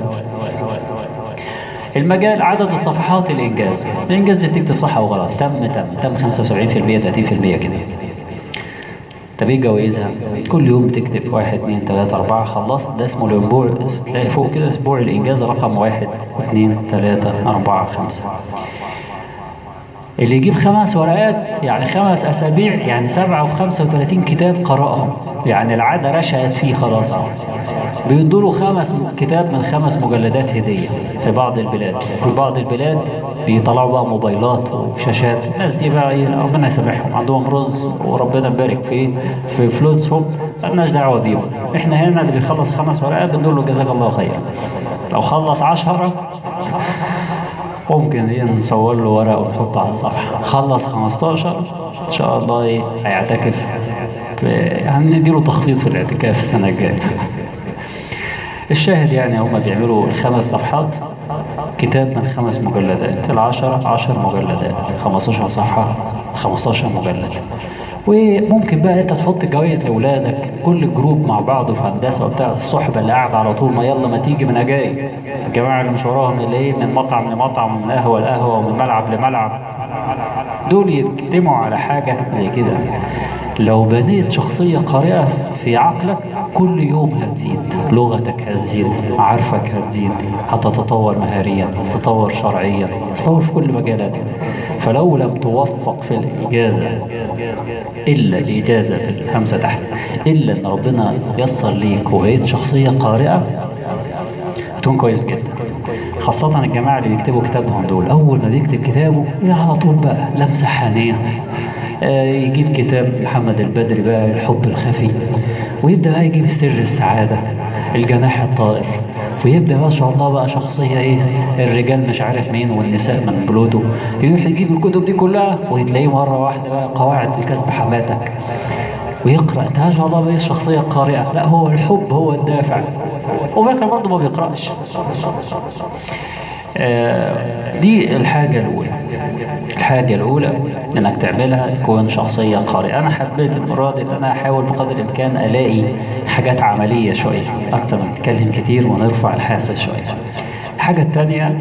[SPEAKER 1] المجال عدد الصفحات الإنجاز، الإنجاز دي تكتب صح أو غلط، تم تم تم خمسة وسبعين في المية ثلاثين في المية كده. طب ايه جوائزها؟ كل يوم تكتب واحد اتنين تلاتة أربعة، خلصت ده اسمه الأسبوع، تلاقي فوق كده أسبوع الإنجاز رقم واحد اتنين تلاتة أربعة خمسة. اللي يجيب خمس ورقات يعني خمس أسابيع يعني سبعة وخمسة وتلاتين كتاب قرأهم، يعني العادة رشقت فيه خلاص اهو. بيدوله خمس كتاب من خمس مجلدات هدية في بعض البلاد، في بعض البلاد بيطلعوا بقى موبايلات وشاشات، الناس دي بقى ايه ربنا يسامحهم، عندهم رز وربنا يبارك فيه في فلوسهم، مالناش دعوة بيهم. احنا هنا اللي بيخلص خمس ورقات بنقول له جزاك الله خير، لو خلص عشرة ممكن ايه نصور له ورقة ونحطه على الصفحة، خلص خمستاشر ان شاء الله ايه هيعتكف، يعني نديله تخفيض في الاعتكاف السنة الجاية. الشاهد يعني هما بيعملوا الخمس صفحات كتاب من خمس مجلدات، العشرة عشر مجلدات، خمستاشر صفحة خمستاشر مجلد. وممكن بقى انت تحط جوائز لاولادك، كل جروب مع بعضه في هندسه وبتاع، الصحبه اللي قاعده على طول ما يلا ما تيجي من جاي، الجماعه اللي مش وراهم اللي ايه من مطعم لمطعم ومن قهوه لقهوه ومن ملعب لملعب، دول يجتمعوا على حاجه زي كده. لو بنيت شخصيه قارئه في عقلك كل يوم هتزيد، لغتك هتزيد، عارفك هتزيد، هتتطور مهاريا، تتطور شرعيا، تتطور في كل مجالاتك. فلو لم توفق في الإجازة إلا الإجازة في الخمسة تحت، إلا أن ربنا يسر ليك وبقيت شخصية قارئة، هتكون كويس جدا. خاصة الجماعة اللي بيكتبوا كتابهم دول، أول ما بيكتب كتابه على طول بقى لمسة حنية، آه يجيب كتاب محمد البدري بقى الحب الخفي، ويبدأ بقى يجيب سر السعادة، الجناح الطائر، ويبدأ ما شاء الله بقى شخصية ايه، الرجال مش عارف مين والنساء من بلوتو، يروح يجيب الكتب دي كلها ويتلاقيه مرة واحدة بقى قواعد الكسب حماتك، ويقرأ، انت ما شاء الله بقى شخصية قارئة، لا هو الحب هو الدافع، وباقي برضه ما بيقرأش. آه دي الحاجة الأولى. الحاجة الأولى إنك تعملها تكون شخصية قارئة. أنا حبيت المرة دي إن أنا أحاول بقدر الإمكان ألاقي حاجات عملية شوية أكتر من نتكلم كتير ونرفع الحافز شوية. الحاجة التانية،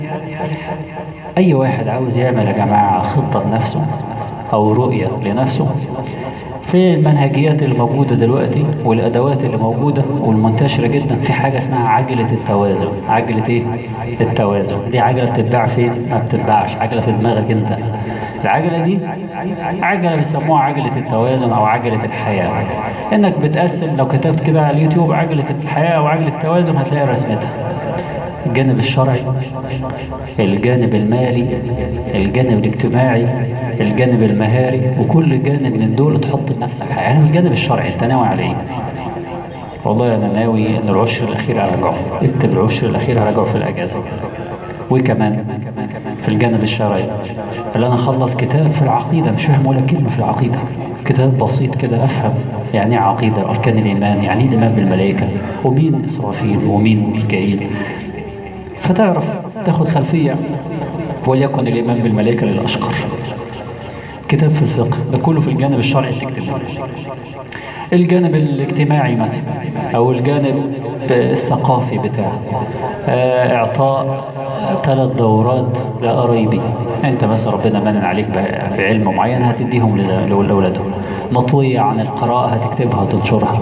[SPEAKER 1] أي واحد عاوز يعمل يا جماعة خطة لنفسه أو رؤية لنفسه، في المنهجيات اللي موجودة دلوقتي والأدوات اللي موجودة والمنتشرة جدا، في حاجة اسمها عجلة التوازن. عجلة ايه؟ التوازن. دي عجلة بتتباع فين؟ ما بتتباعش، عجلة في دماغك انت. العجلة دي عجلة بيسموها عجلة التوازن او عجلة الحياة، انك بتقسم، لو كتبت كده على اليوتيوب عجلة الحياة او عجلة التوازن هتلاقي رسمتها، الجانب الشرعي، الجانب المالي، الجانب الاجتماعي، الجانب المهاري، وكل جانب من دول تحط لنفسك حاجة. يعني الجانب الشرعي انت ناوي على ايه؟ والله انا ناوي ان العشر الاخير هرجعه، اكتب العشر الاخير هرجعه في الاجازة. وكمان في الجانب الشرعي اللي انا اخلص كتاب في العقيدة، مش فاهم ولا كلمة في العقيدة، كتاب بسيط كده افهم يعني ايه عقيدة، اركان الايمان، يعني ايه الايمان بالملائكة، ومين اسرافيل ومين ميكائيل، فتعرف تاخد خلفية. وليكن الإيمان بالملائكة للأشقر، كتاب في الفقه، ده كله في الجانب الشرعي تكتبه. الجانب الاجتماعي مثلا أو الجانب الثقافي بتاعه، إعطاء ثلاث دورات لقرايبي، أنت مثلا ربنا منن عليك بعلم معين هتديهم لأولادهم، مطوية عن القراءة هتكتبها وتنشرها،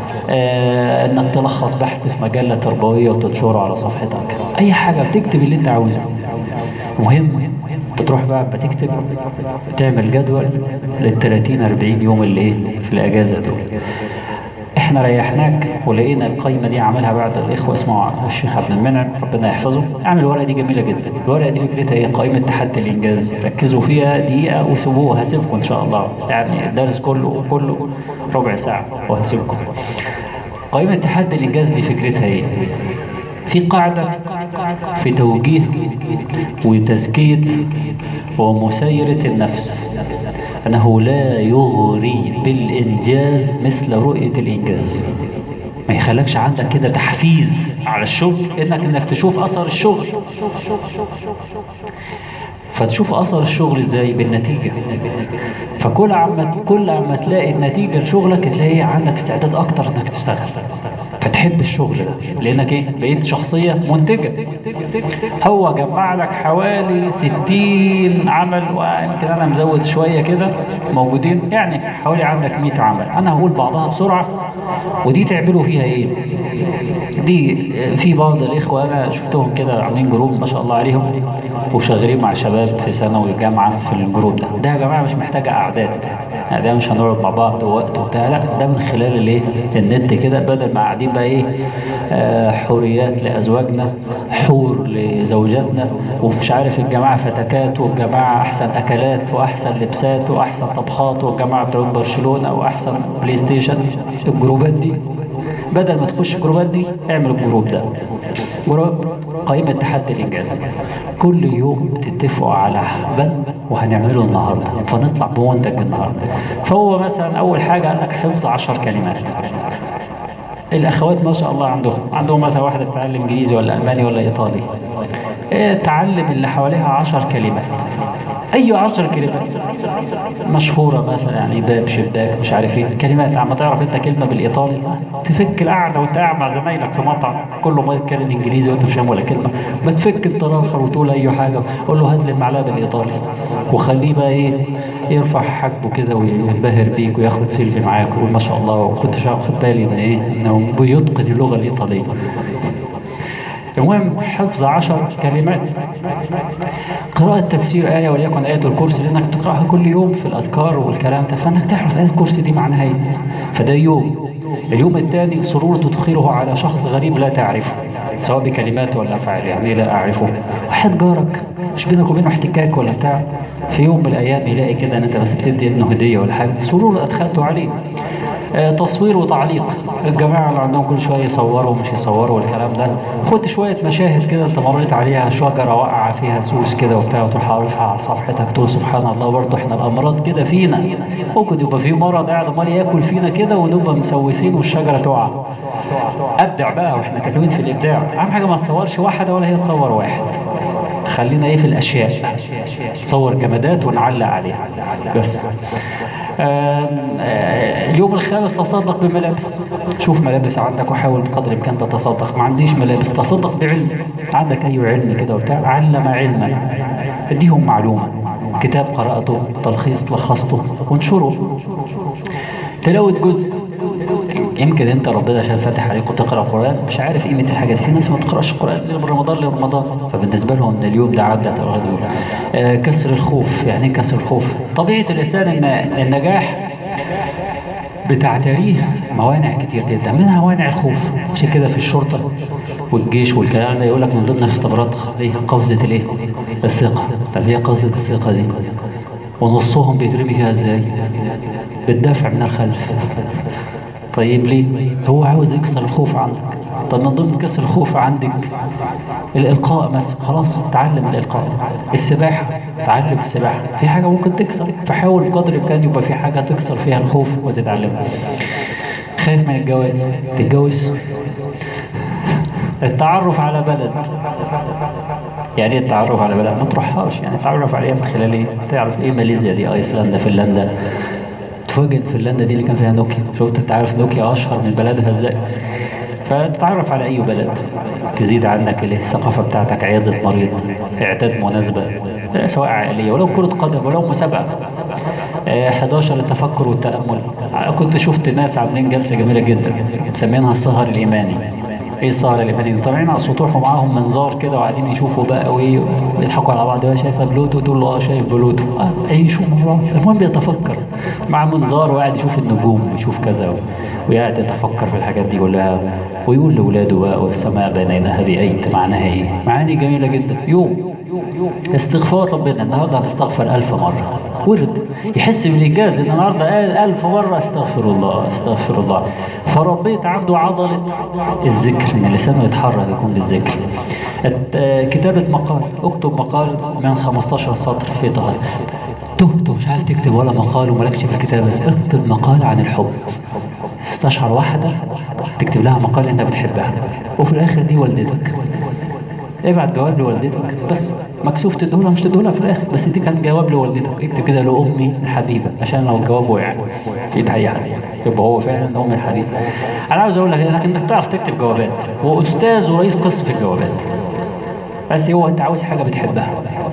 [SPEAKER 1] آه انك تلخص بحث في مجلة تربوية وتنشره على صفحتك، اي حاجة بتكتب اللي انت عاوزه. مهم بتروح بقى بتكتب، بتعمل جدول للتلاتين اربعين يوم اللي ايه في الاجازة دول. احنا ريحناك ولقينا القائمة دي عملها بعد الاخوة اسمه الشيخ عبد المنعم ربنا يحفظه، عامل الورقة دي جميلة جدا. الورقة دي فكرتها ايه؟ قائمة تحدي الانجاز، ركزوا فيها دقيقة وسيبوها، هسيبكم ان شاء الله، يعني الدرس كله كله ربع ساعة وهسيبكم. قائمة تحدي الإنجاز دي فكرتها إيه؟ في قاعدة في توجيه وتزكية ومسايرة النفس، أنه لا يغري بالإنجاز مثل رؤية الإنجاز. ما يخلكش عندك كده تحفيز على الشغل إنك إنك تشوف أثر الشغل. فتشوف أثر الشغل إزاي؟ بالنتيجة. فكل عم كل عم تلاقي النتيجة لشغلك تلاقي عندك استعداد أكتر إنك تشتغل، فتحب الشغل ده لأنك إيه؟ بقيت شخصية منتجة. هو جمع لك حوالي ستين عمل، ويمكن أنا مزود شوية كده موجودين، يعني حوالي عندك مئة عمل. أنا هقول بعضها بسرعة، ودي تعملوا فيها إيه؟ دي في بعض الإخوة أنا شفتهم كده عاملين جروب ما شاء الله عليهم، وشغالين مع شباب في ثانوي جامعة في الجروب ده. ده يا جماعة مش محتاجة أعداد، يعني ده مش هنقعد مع بعض وقت وبتاع، لا ده من خلال الايه النت كده، بدل ما قاعدين بقى ايه آه حوريات لأزواجنا، حور لزوجاتنا، ومش عارف الجماعة فتكات، والجماعة أحسن أكلات وأحسن لبسات وأحسن طبخات، والجماعة بتوع برشلونة وأحسن بلاي ستيشن. الجروبات دي بدل ما تخش الجروبات دي اعمل الجروب ده، جروب قائمة تحدي الإنجاز. كل يوم بتتفقوا على بند وهنعمله النهاردة، فنطلع بمنتج النهاردة. فهو مثلا أول حاجة قال لك حفظ عشر كلمات. الأخوات ما شاء الله عندهم عندهم مثلا واحدة تتعلم إنجليزي ولا ألماني ولا إيطالي، إيه تعلم اللي حواليها عشر كلمات. أي عشر كلمات مشهورة مثلا، يعني باب شباك مش عارف ايه كلمات. عم تعرف انت كلمة بالإيطالي تفك القعدة وانت قاعد مع زمايلك في مطعم كله ما يتكلم إنجليزي وانت مش فاهم ولا كلمة، ما تفك انت راخر وتقول أي حاجة، قول له هات لي المعلقة بالإيطالي، وخليه بقى ايه يرفع حاجبه كده وينبهر بيك وياخد سيلفي معاك ويقول ما شاء الله. وكنت واخد بالي ان ايه انه بيتقن اللغة الإيطالية. المهم حفظ عشر كلمات، قراءة تفسير آية وليكن آية الكرسي، لأنك تقرأها كل يوم في الأذكار والكلام ده، فأنك تعرف آية الكرسي دي معناها ايه. فده يوم. اليوم الثاني سرور تدخله على شخص غريب لا تعرفه، سواء بكلمات ولا أفعال. يعني لا أعرفه، واحد جارك مش بينك وبينه احتكاك ولا بتاع، في يوم من الأيام يلاقي كده أن أنت بس بتدي ابنه هدية ولا حاجة، سرور أدخلته عليه. آه تصوير وتعليق، الجماعة اللي عندهم كل شوية يصوروا ومش يصوروا والكلام ده، خد شوية مشاهد كده انت مريت عليها، شجرة واقعة فيها سوس كده وبتاع، وتروح عارفها على صفحتك تقول سبحان الله برضه احنا الأمراض كده فينا، ممكن يبقى في مرض قاعد امال ياكل فينا كده ونبقى مسوسين والشجرة تقع. أبدع بقى، واحنا كاتبين في الإبداع. أهم حاجة ما تصورش واحدة ولا هي تصور واحد، خلينا ايه في الأشياء، تصور جمادات ونعلق عليها بس. آآ آآ اليوم الخامس تصدق بملابس، شوف ملابس عندك وحاول بقدر الامكان تتصدق. ما عنديش ملابس، تصدق بعلم، عندك اي علم كده وبتاع، علم علما، اديهم معلومة، كتاب قرأته، تلخيص لخصته وانشره، تلاوة جزء. يمكن انت ربنا عشان فاتح عليك وتقرأ القرآن مش عارف قيمة الحاجة دي، في ناس ما تقرأش القرآن من رمضان لرمضان، فبالنسبة لهم ان اليوم ده عدى الغدو. آه كسر الخوف، يعني كسر الخوف طبيعة الإنسان ان النجاح بتعتريه موانع كتير جدا، منها موانع الخوف. عشان كده في الشرطة والجيش والكلام ده يقول لك من ضمن اختبارات ايه قفزة الايه الثقة. طب هي قفزة الثقة دي ونصهم بيترمي فيها ازاي؟ بالدفع من الخلف. طيب ليه؟ هو عاوز يكسر الخوف عندك. طب من ضمن كسر الخوف عندك الإلقاء مثلا، خلاص تعلم الإلقاء. السباحة، تعلم السباحة، في حاجة ممكن تكسر، فحاول بقدر الإمكان يبقى في حاجة تكسر فيها الخوف وتتعلمها. خايف من الجواز، تتجوز. التعرف على بلد، يعني ايه التعرف على بلد؟ ما تروحهاش، يعني تعرف عليها من خلال ايه؟ تعرف ايه ماليزيا دي، ايسلندا، فنلندا. تفاجئ فنلندا دي اللي كان فيها نوكيا، شفت تعرف نوكيا اشهر من بلدها ازاي. فتتعرف على اي بلد، تزيد عندك الثقافة بتاعتك، عيادة مريض، اعداد مناسبة سواء عائلية ولو كرة قدم ولو مسابقة. احداشر التفكر والتأمل، كنت شفت ناس عاملين جلسة جميلة جدا مسمينها السهر الإيماني. ايه السهر الإيماني؟ طالعين على السطوح ومعاهم منظار كده وقاعدين يشوفوا بقى وايه ويضحكوا على بعض، شايفه بلوتو تقول له اه شايف بلوتو، اه عيشوا مع بعض. المهم بيتفكر مع منظار وقاعد يشوف النجوم ويشوف كذا وقاعد يتفكر في الحاجات دي كلها، ويقول لاولاده بقى والسماء بنيناها بأيت، معناها ايه؟ معاني جميله جدا. يوم استغفار ربنا النهارده هتستغفر ألف مرة، ورد يحس بالإنجاز إن النهارده قال ألف مرة استغفر الله استغفر الله. فربيت عنده عضلة الذكر، إن لسانه يتحرك يكون بالذكر. كتابة مقال، اكتب مقال من خمستاشر سطر في طهر، تهت مش عارف تكتب ولا مقال ومالكش في الكتابة، اكتب مقال عن الحب، استشعر واحدة تكتب لها مقال انت بتحبها، وفي الاخر دي والدتك، ابعت جواب لوالدتك، بس مكسوف تدهولها مش تدهولها في الاخر، بس دي كان جواب لوالدتك، اكتب كده لأمي الحبيبة، عشان لو الجواب وقع في ايد اي حد يبقى هو فعلا أمي الحبيبة. انا عاوز اقول لك انك انك تعرف تكتب جوابات، واستاذ ورئيس قسم في الجوابات، بس هو انت عاوز حاجة بتحبها.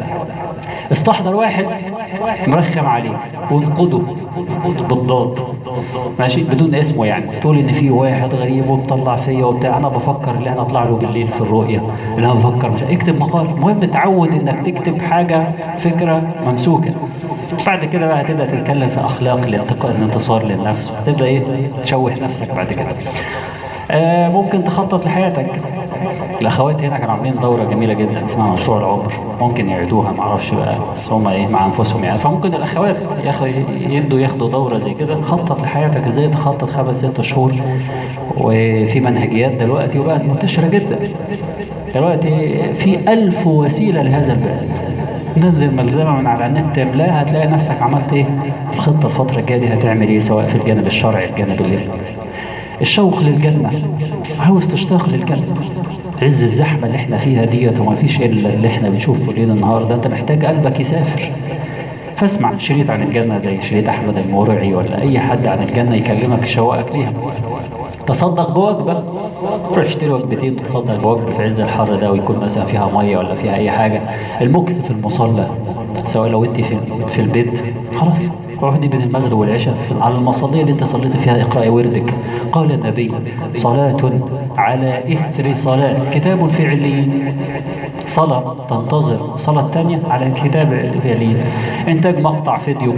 [SPEAKER 1] استحضر واحد مرخم عليك وانقده بالضاد، ماشي بدون اسمه، يعني تقول ان في واحد غريب ومطلع فيا وبتاع، انا بفكر اللي انا اطلع له بالليل في الرؤيه، اللي انا بفكر مش اكتب مقال. المهم تعود انك تكتب حاجه، فكره ممسوكه. بعد كده بقى هتبدا تتكلم في اخلاق الانتقاء الانتصار للنفس، هتبدا ايه تشوه نفسك بعد كده. آه ممكن تخطط لحياتك. الاخوات هنا كانوا عاملين دوره جميله جدا اسمها مشروع العمر، ممكن يعيدوها ما اعرفش بقى، بس هم ايه مع انفسهم يعني. فممكن الاخوات ياخدوا يدوا ياخدوا دوره زي كده، خطط لحياتك ازاي تخطط خمس ست شهور. وفي منهجيات دلوقتي وبقت منتشره جدا دلوقتي، في ألف وسيله لهذا الباب. نزل ملزمه من على النت تملاها، هتلاقي نفسك عملت ايه الخطه الفتره الجايه دي هتعمل ايه، سواء في الجانب الشرعي الجانب اللي الشوق للجنة، عاوز تشتاق للجنة. عز الزحمة اللي احنا فيها ديت وما فيش الا اللي احنا بنشوفه ليل النهار ده، انت محتاج قلبك يسافر. فاسمع شريط عن الجنة زي شريط احمد المورعي ولا اي حد عن الجنة يكلمك يشوقك ليها. تصدق بوجبة، روح اشتري وجبتين تصدق بوجبة في عز الحر ده، ويكون مثلا فيها مية ولا فيها اي حاجة. المكث في المصلى، سواء لو انت في, في البيت خلاص اقعدي بين المغرب والعشاء على المصلية اللي انت صليت فيها اقرأي وردك. قال النبي صلاة على اثر صلاة كتاب في عليين، صلاة تنتظر صلاة تانية على كتاب في عليين. انتاج مقطع فيديو،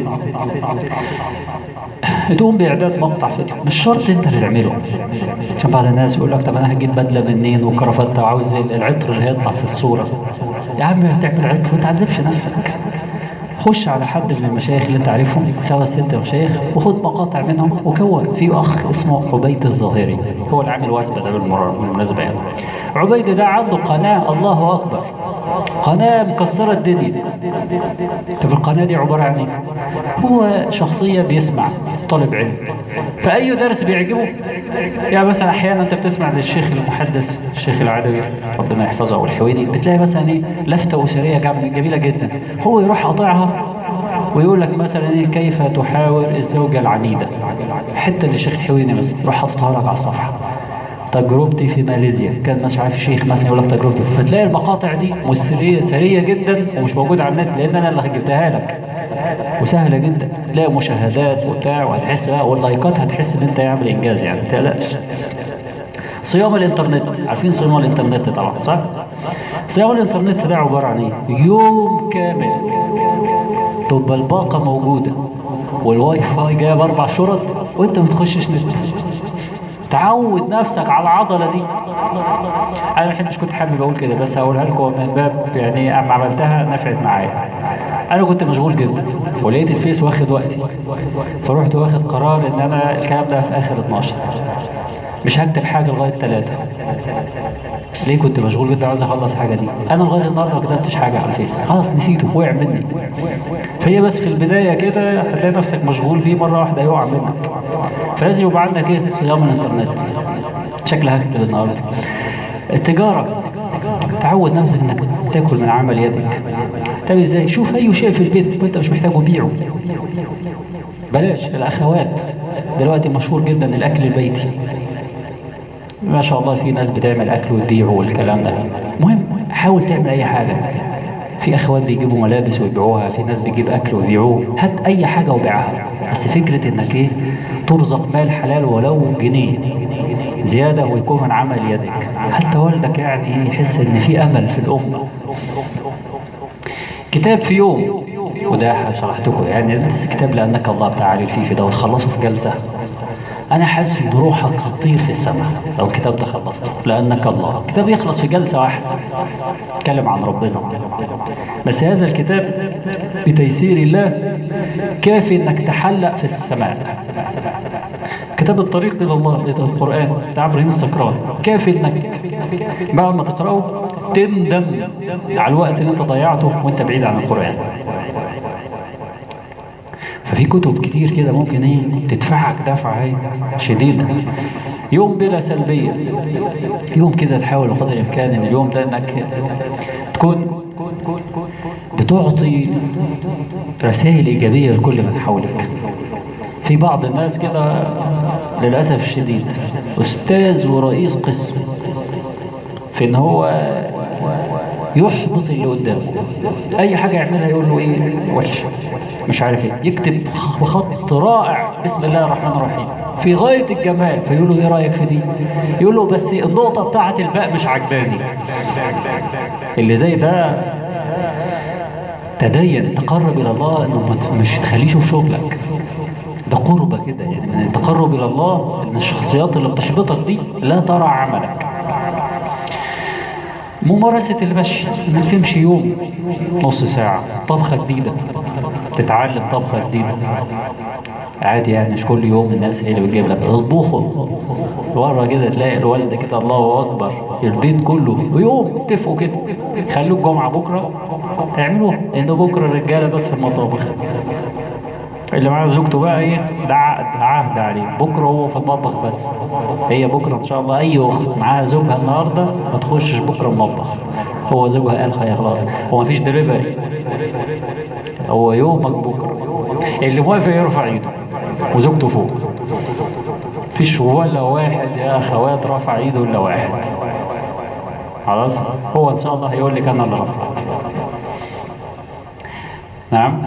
[SPEAKER 1] تقوم باعداد مقطع فيديو، مش شرط انت اللي تعمله. عشان بعض الناس يقول لك طب انا هجيب بدله منين وكرافته وعاوز العطر اللي هيطلع في الصوره. يا عم هتعمل عطر ما تعذبش نفسك، خش على حد من المشايخ اللي انت عارفهم، خمس ست مشايخ، وخد مقاطع منهم وكون. في اخ اسمه عبيد الظاهري، هو اللي عامل واسبه ده بالمناسبه يعني. عبيد ده عنده قناه الله اكبر، قناه مكسره الدنيا. طب القناه دي عباره عن ايه؟ هو شخصيه بيسمع طالب علم، فاي درس بيعجبه. يعني مثلا احيانا انت بتسمع للشيخ المحدث الشيخ العدوي ربنا يحفظه او الحويني، بتلاقي مثلا ايه لفته اسريه جميله جدا، هو يروح قاطعها ويقول لك مثلا ايه كيف تحاور الزوجه العنيده، حته للشيخ الحويني مثلا يروح حاططها لك على الصفحه. تجربتي في ماليزيا، كان مش عارف شيخ مثلا يقول لك تجربته، فتلاقي المقاطع دي مسريه ثريه جدا ومش موجوده على النت، لان انا اللي جبتها لك، وسهله جدا تلاقي مشاهدات وبتاع، وهتحس بقى واللايكات، هتحس ان انت يعمل انجاز يعني، ما تقلقش. صيام الانترنت، عارفين صيام الانترنت طبعا صح؟ صيام الانترنت ده عباره عن ايه؟ يوم كامل تبقى الباقه موجوده والواي فاي جايب اربع شرط وانت ما تخشش نت. تعود نفسك على العضله دي. انا ما بحبش كنت حابب اقول كده، بس هقولها لكم من باب يعني اما عملتها نفعت معايا. انا كنت مشغول جدا ولقيت الفيس واخد وقتي، فرحت واخد قرار ان انا الكلام ده في اخر اتناشر مش هكتب حاجه لغايه ثلاثة. ليه؟ كنت مشغول جدا عاوز اخلص حاجه دي. انا لغايه النهارده ما كتبتش حاجه على الفيس، خلاص نسيته وقع مني. فهي بس في البدايه كده هتلاقي نفسك مشغول فيه، مره واحده يقع منك. فلازم يبقى عندك ايه صيام الانترنت. شكلها هكتب النهارده. التجاره، تعود نفسك انك تاكل من عمل يدك. طب ازاي؟ شوف اي شيء في البيت وانت مش محتاجه بيعه. بلاش الاخوات، دلوقتي مشهور جدا الاكل البيتي، ما شاء الله في ناس بتعمل اكل وتبيعه والكلام ده. مهم حاول تعمل اي حاجه. في اخوات بيجيبوا ملابس ويبيعوها، في ناس بيجيب اكل ويبيعوه، هات اي حاجه وبيعها، بس فكره انك ايه ترزق مال حلال ولو جنيه زياده ويكون من عمل يدك، حتى والدك يعني يحس ان في امل في الامه. كتاب في يوم، وده شرحتكم يعني، بس كتاب لانك الله تعالى فيه في ده وتخلصه في جلسه. انا حاسس ان روحك هتطير في السماء لو الكتاب ده خلصته، لانك الله. الكتاب يخلص في جلسة واحدة، اتكلم عن ربنا. بس هذا الكتاب بتيسير الله كافي انك تحلق في السماء. كتاب الطريق الى الله، القرآن بتاع ابراهيم السكران، كافي انك بعد ما تقرأه تندم على الوقت اللي انت ضيعته وانت بعيد عن القرآن. ففي كتب كتير كده ممكن ايه تدفعك دفعة شديدة. يوم بلا سلبية، يوم كده تحاول بقدر الامكان ان اليوم ده انك تكون بتعطي رسائل ايجابية لكل من حولك. في بعض الناس كده للأسف الشديد أستاذ ورئيس قسم في ان هو يحبط اللي قدامه، اي حاجة يعملها يقول له ايه وحش مش عارف ايه، يكتب بخط رائع بسم الله الرحمن الرحيم في غاية الجمال، فيقول له ايه رأيك في دي، يقول له بس النقطة بتاعة الباء مش عجباني. اللي زي ده تدين تقرب الى الله، انه مش تخليه يشوف شغلك، ده قربة كده يعني من التقرب الى الله، ان الشخصيات اللي بتحبطك دي لا ترى عملك. ممارسة المشي، انك تمشي يوم نص ساعة، طبخة جديدة، تتعلم طبخة جديدة عادي يعني، مش كل يوم الناس هي اللي بتجيب لك اطبخوا. مرة كده تلاقي الوالدة كده الله اكبر البيت كله ويوم اتفقوا كده خلوا الجمعة بكرة اعملوها، لان بكرة الرجالة بس في المطابخ، اللي معاه زوجته بقى ايه ده عقد عهد عليه، بكرة هو في المطبخ بس، هي بكرة ان شاء الله اي اخت معاها زوجها النهاردة ما تخشش بكرة المطبخ، هو زوجها قال خير خلاص، هو مفيش دليفري، هو يومك بكرة. اللي موافق يرفع ايده وزوجته فوق، مفيش ولا واحد يا اخوات رفع ايده الا واحد، خلاص هو ان شاء الله هيقول لك انا اللي رفعت. نعم.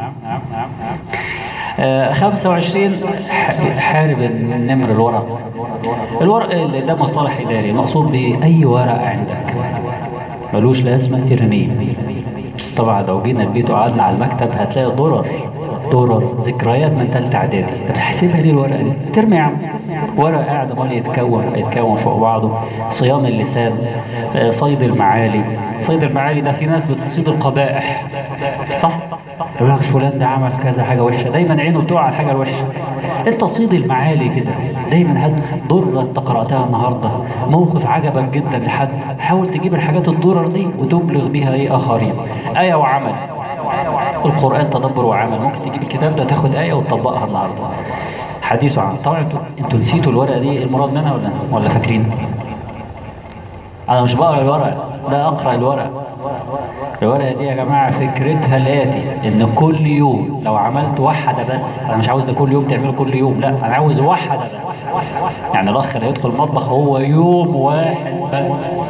[SPEAKER 1] آه خمسة وعشرين حارب النمر الورق. الورق ده مصطلح إداري، المقصود بأي ورق عندك ملوش لازمة ارميه. طبعا لو جينا البيت وقعدنا على المكتب هتلاقي ضرر ضرر ذكريات من ثالثه اعدادي، طب هحسبها ليه الورقه دي؟ ترمي يا عم، ورق قاعد امال يتكون يتكون فوق بعضه. صيام اللسان، صيد المعالي. صيد المعالي ده في ناس بتصيد القبائح، صح؟ يقول لك فلان ده عمل كذا حاجه وحشه، دايما عينه بتقع على الحاجه الوحشه. انت صيد المعالي كده دايما، هات ضرة انت قرأتها النهارده، موقف عجبك جدا لحد، حاول تجيب الحاجات الضرر دي وتبلغ بها ايه اخرين. آية وعمل، القرآن تدبر وعمل، ممكن تجيب الكتاب ده تاخد آية وتطبقها النهارده. حديث عن، طبعا انتوا انتوا نسيتوا الورقة دي المراد منها ولا ولا فاكرين؟ انا مش بقرا الورقة ده، اقرأ الورقة. الورقة دي يا جماعة فكرتها الآتي، ان كل يوم لو عملت واحدة بس، انا مش عاوز ده كل يوم تعمله كل يوم، لا انا عاوز واحدة بس. يعني الاخ اللي يدخل المطبخ هو يوم واحد بس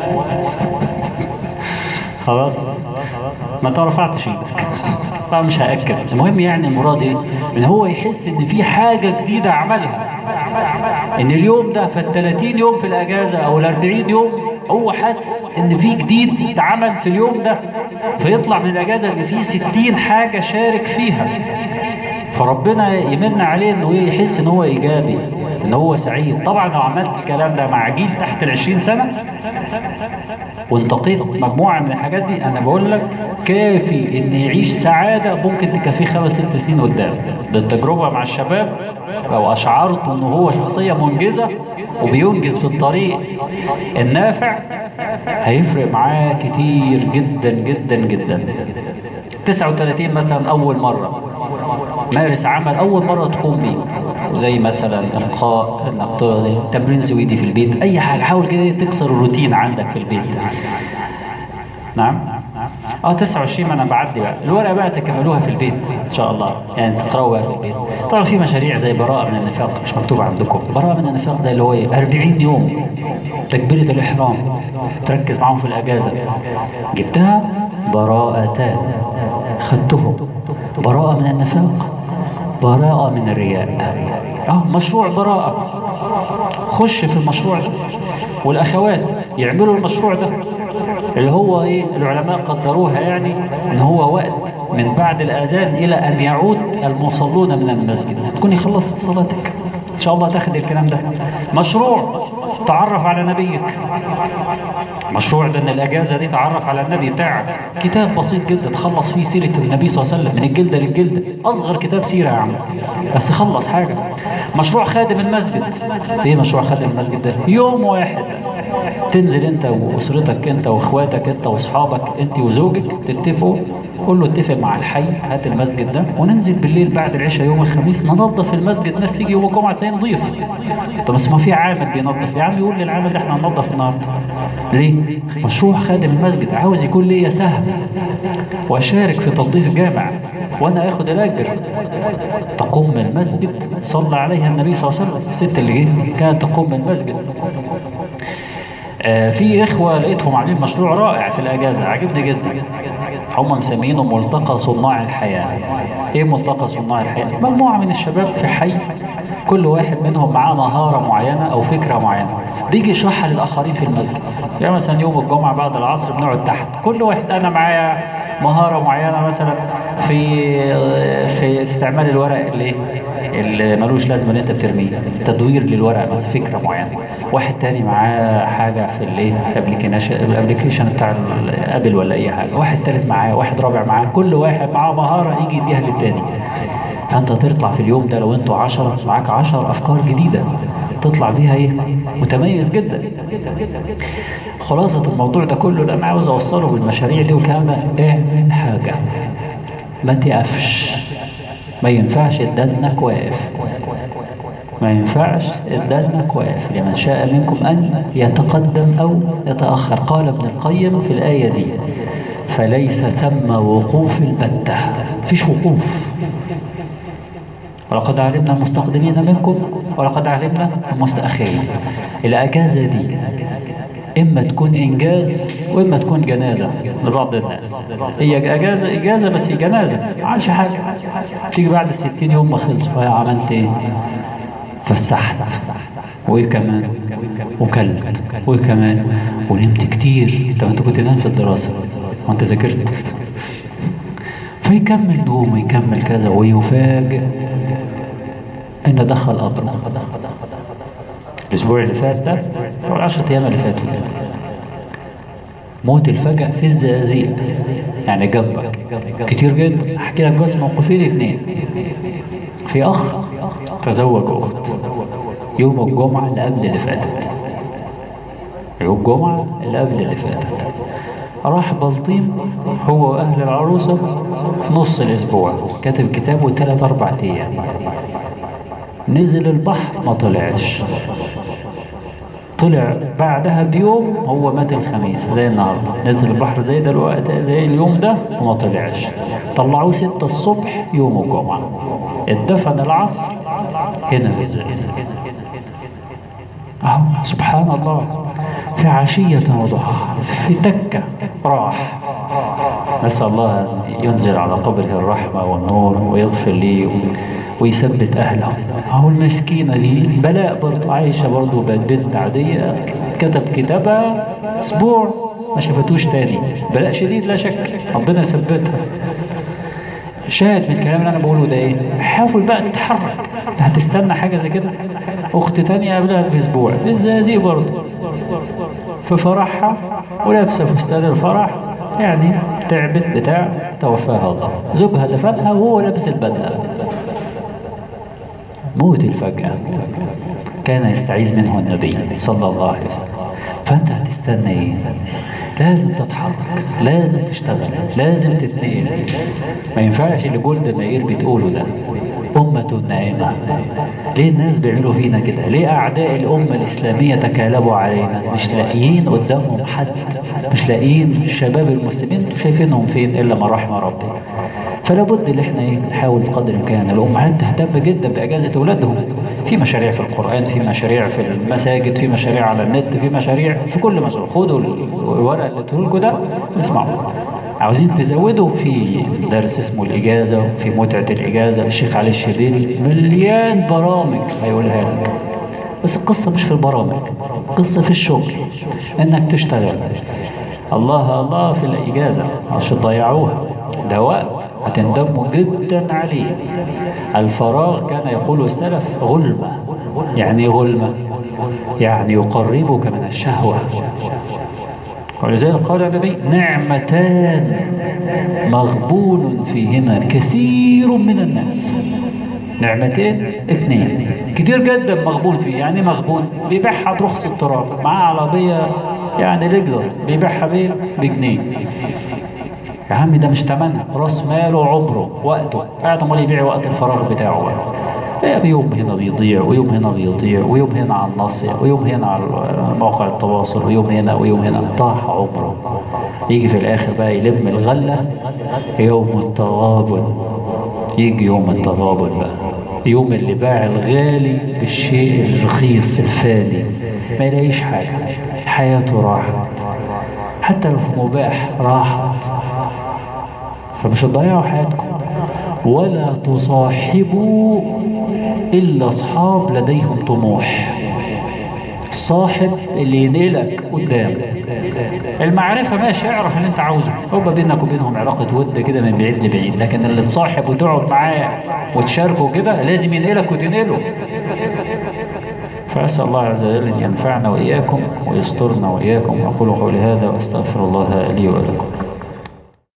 [SPEAKER 1] خلاص ما انت رفعتش ايدك فمش هأكد. المهم يعني المراد ايه، ان هو يحس ان في حاجة جديدة عملها، ان اليوم ده في الثلاثين يوم في الاجازة او الاربعين يوم هو حاسس ان في جديد اتعمل في اليوم ده، فيطلع من الاجازة اللي فيه ستين حاجة شارك فيها، فربنا يمن عليه انه يحس ان هو ايجابي، ان هو سعيد. طبعا لو عملت الكلام ده مع جيل تحت العشرين سنة وانتقيت مجموعة من الحاجات دي، انا بقول لك كافي ان يعيش سعادة ممكن تكفيه خمس ست سنين قدام. بالتجربة مع الشباب لو اشعرت ان هو شخصية منجزة وبينجز في الطريق النافع هيفرق معاه كتير جدا جدا جدا. تسعة وثلاثين مثلا اول مرة مارس عمل اول مرة تقوم بيه، زي مثلا القاء، انك تمرين سويدي في البيت، اي حاجة حاول كده تكسر الروتين عندك في البيت. نعم. اه تسعة وعشرين ما انا بعدي بقى الورقة بقى تكملوها في البيت ان شاء الله، يعني تقرأوا بقى في البيت. طبعا في مشاريع زي براءة من النفاق مش مكتوبة عندكم. براءة من النفاق ده اللي هو ايه، أربعين يوم تكبيرة الاحرام، تركز معاهم في الاجازة. جبتها براءتان خدتهم، براءة من النفاق، براءة من الرياء. اه مشروع براءة، خش في المشروع ده، والاخوات يعملوا المشروع ده اللي هو ايه العلماء قدروها يعني ان هو وقت من بعد الاذان الى ان يعود المصلون من المسجد، تكوني خلصت صلاتك شاء الله تاخد الكلام ده. مشروع تعرف على نبيك، مشروع ده ان الاجازه دي تعرف على النبي بتاعك. كتاب بسيط جدا تخلص فيه سيره النبي صلى الله عليه وسلم من الجلده للجلده، اصغر كتاب سيره يا عم، بس خلص حاجه. مشروع خادم المسجد. ايه مشروع خادم المسجد ده؟ يوم واحد تنزل انت واسرتك، انت واخواتك، انت واصحابك، انت وزوجك، تتفقوا، قول له اتفق مع الحي هات المسجد ده، وننزل بالليل بعد العشاء يوم الخميس ننظف المسجد. ناس تيجي يوم الجمعه تلاقيه نظيف. طب بس ما في عامل بينظف يا عم، يقول للعامل ده احنا هننظف النهارده. ليه؟ مشروع خادم المسجد، عاوز يكون ليا سهم واشارك في تنظيف الجامع وانا اخد الاجر. تقوم من المسجد صلى عليها النبي صلى الله عليه وسلم، الست اللي جه كانت تقوم من المسجد. آه في اخوه لقيتهم عاملين مشروع رائع في الاجازه عجبني جدا، هم مسمينه ملتقى صناع الحياه. ايه ملتقى صناع الحياه؟ مجموعه من الشباب في حي، كل واحد منهم معاه مهاره معينه او فكره معينه، بيجي يشرحها للاخرين في المسجد. يعني مثلا يوم الجمعه بعد العصر بنقعد تحت، كل واحد انا معايا مهاره معينه مثلا في في استعمال الورق اللي اللي ملوش لازمه اللي انت بترميه، تدوير للورق مثلا، فكره معينه. واحد تاني معاه حاجه في الايه الابلكيشن بتاع الابل ولا اي حاجه. واحد تالت معاه، واحد رابع معاه، كل واحد معاه مهاره يجي يديها للتاني. فانت تطلع في اليوم ده لو انتوا عشرة معاك عشر افكار جديده تطلع بيها ايه متميز جدا. خلاصه الموضوع ده كله اللي انا عاوز اوصله بالمشاريع دي والكلام ده، اعمل حاجه ما تقفش. ما ينفعش تدنك واقف، ما ينفعش تدنك واقف. لمن شاء منكم أن يتقدم أو يتأخر. قال ابن القيم في الآية دي فليس ثم وقوف البتة، فيش وقوف. ولقد علمنا المستقدمين منكم ولقد علمنا المستأخرين. الأجازة دي إما تكون إنجاز وإما تكون جنازة لبعض الناس. هي أجازة إجازة بس جنازة عايش حاجة، تيجي بعد الستين يوم ما خلص عملت إيه؟ فسحت، وإيه كمان؟ وكلت، وإيه كمان؟ ونمت كتير. طب أنت كنت نام في الدراسة وأنت ذاكرت؟ فيكمل نوم ويكمل كذا، ويفاجئ إن دخل أمر. الأسبوع اللي فات ده أو العشرة أيام اللي فاتوا موت الفجأة في الزقازيق، يعني جنبك كتير جدا. أحكي لك بس موقفين اثنين. في أخ تزوج أخت يوم الجمعة اللي قبل اللي فاتت، يوم الجمعة اللي قبل اللي فاتت راح بلطيم هو وأهل العروسة في نص الأسبوع، كاتب كتابه ثلاث أربع أيام. نزل البحر ما طلعش، طلع بعدها بيوم، هو مات الخميس زي النهارده، نزل البحر زي دلوقتي زي اليوم ده وما طلعش. طلعوه ستة الصبح يوم الجمعة، اتدفن العصر هنا في الزقازيق. اهو سبحان الله، في عشية وضحاها، في تكة راح. نسأل الله أن ينزل على قبره الرحمة والنور ويغفر لي ويثبت أهله. أهو المسكينة دي بلاء برضو، عايشة برضو بنت عادية، كتب كتابها أسبوع ما شافتوش تاني، بلاء شديد لا شك، ربنا يثبتها. شاهد من الكلام اللي أنا بقوله ده إيه؟ حاول بقى تتحرك. هتستنى حاجة زي كده؟ أخت تانية قبلها بأسبوع في الزقازيق برضو في فرحها ولابسة فستان الفرح، يعني تعبت بتاع توفاها الله، زوجها دفنها وهو لابس البدلة. موت الفجأة كان يستعيذ منه النبي صلى الله عليه وسلم. فأنت هتستنى إيه؟ لازم تتحرك، لازم تشتغل، لازم تتنقل. ما ينفعش اللي جولد مائير بتقوله ده أمة نائمة. ليه الناس بيعملوا فينا كده؟ ليه أعداء الأمة الإسلامية تكالبوا علينا؟ مش لاقيين قدامهم حد، مش لاقيين الشباب المسلمين شايفينهم فين إلا ما رحم ربي. فلا بد ان احنا ايه نحاول بقدر الامكان. الامهات تهتم جدا باجازه اولادهم، في مشاريع في القران، في مشاريع في المساجد، في مشاريع على النت، في مشاريع في كل مشروع. خدوا الورقه اللي تقول ده اسمعوا. عاوزين تزودوا في درس اسمه الاجازه، في متعه الاجازه الشيخ علي الشبيري مليان برامج هيقولها لك. بس القصه مش في البرامج، القصه في الشغل، انك تشتغل. الله الله في الاجازه مش تضيعوها، ده وقت هتندموا جدا عليه. الفراغ كان يقول السلف غلبة، يعني غلمة، يعني يقربك من الشهوة. ولذلك قال النبي نعمتان مغبون فيهما كثير من الناس. نعمتين اثنين كتير جدا مغبون فيه. يعني مغبون بيبيعها برخص التراب، معاه عربية يعني لجلس بيبيعها بيه بجنيه. يا عم ده مش تمنها، راس ماله عمره وقته، قاعد امال يبيع وقت الفراغ بتاعه بقى. يوم هنا بيضيع ويوم هنا بيضيع ويوم هنا على الناصية ويوم هنا على مواقع التواصل ويوم هنا ويوم هنا، طاح عمره. يجي في الاخر بقى يلم الغلة يوم التغابن. يجي يوم التغابن بقى، يوم اللي باع الغالي بالشيء الرخيص الفاني، ما يلاقيش حاجة، حياته راحت، حتى لو في مباح راحت. فمش تضيعوا حياتكم. ولا تصاحبوا إلا أصحاب لديهم طموح. الصاحب اللي ينقلك قدام. المعرفة ماشي، اعرف اللي انت عاوزه، هو بينك وبينهم علاقة ود كده من بعيد لبعيد، لكن اللي تصاحب وتقعد معاه وتشاركه كده لازم ينقلك وتنقله. فأسأل الله عز وجل أن ينفعنا وإياكم ويسترنا وإياكم. أقول قولي هذا وأستغفر الله لي ولكم.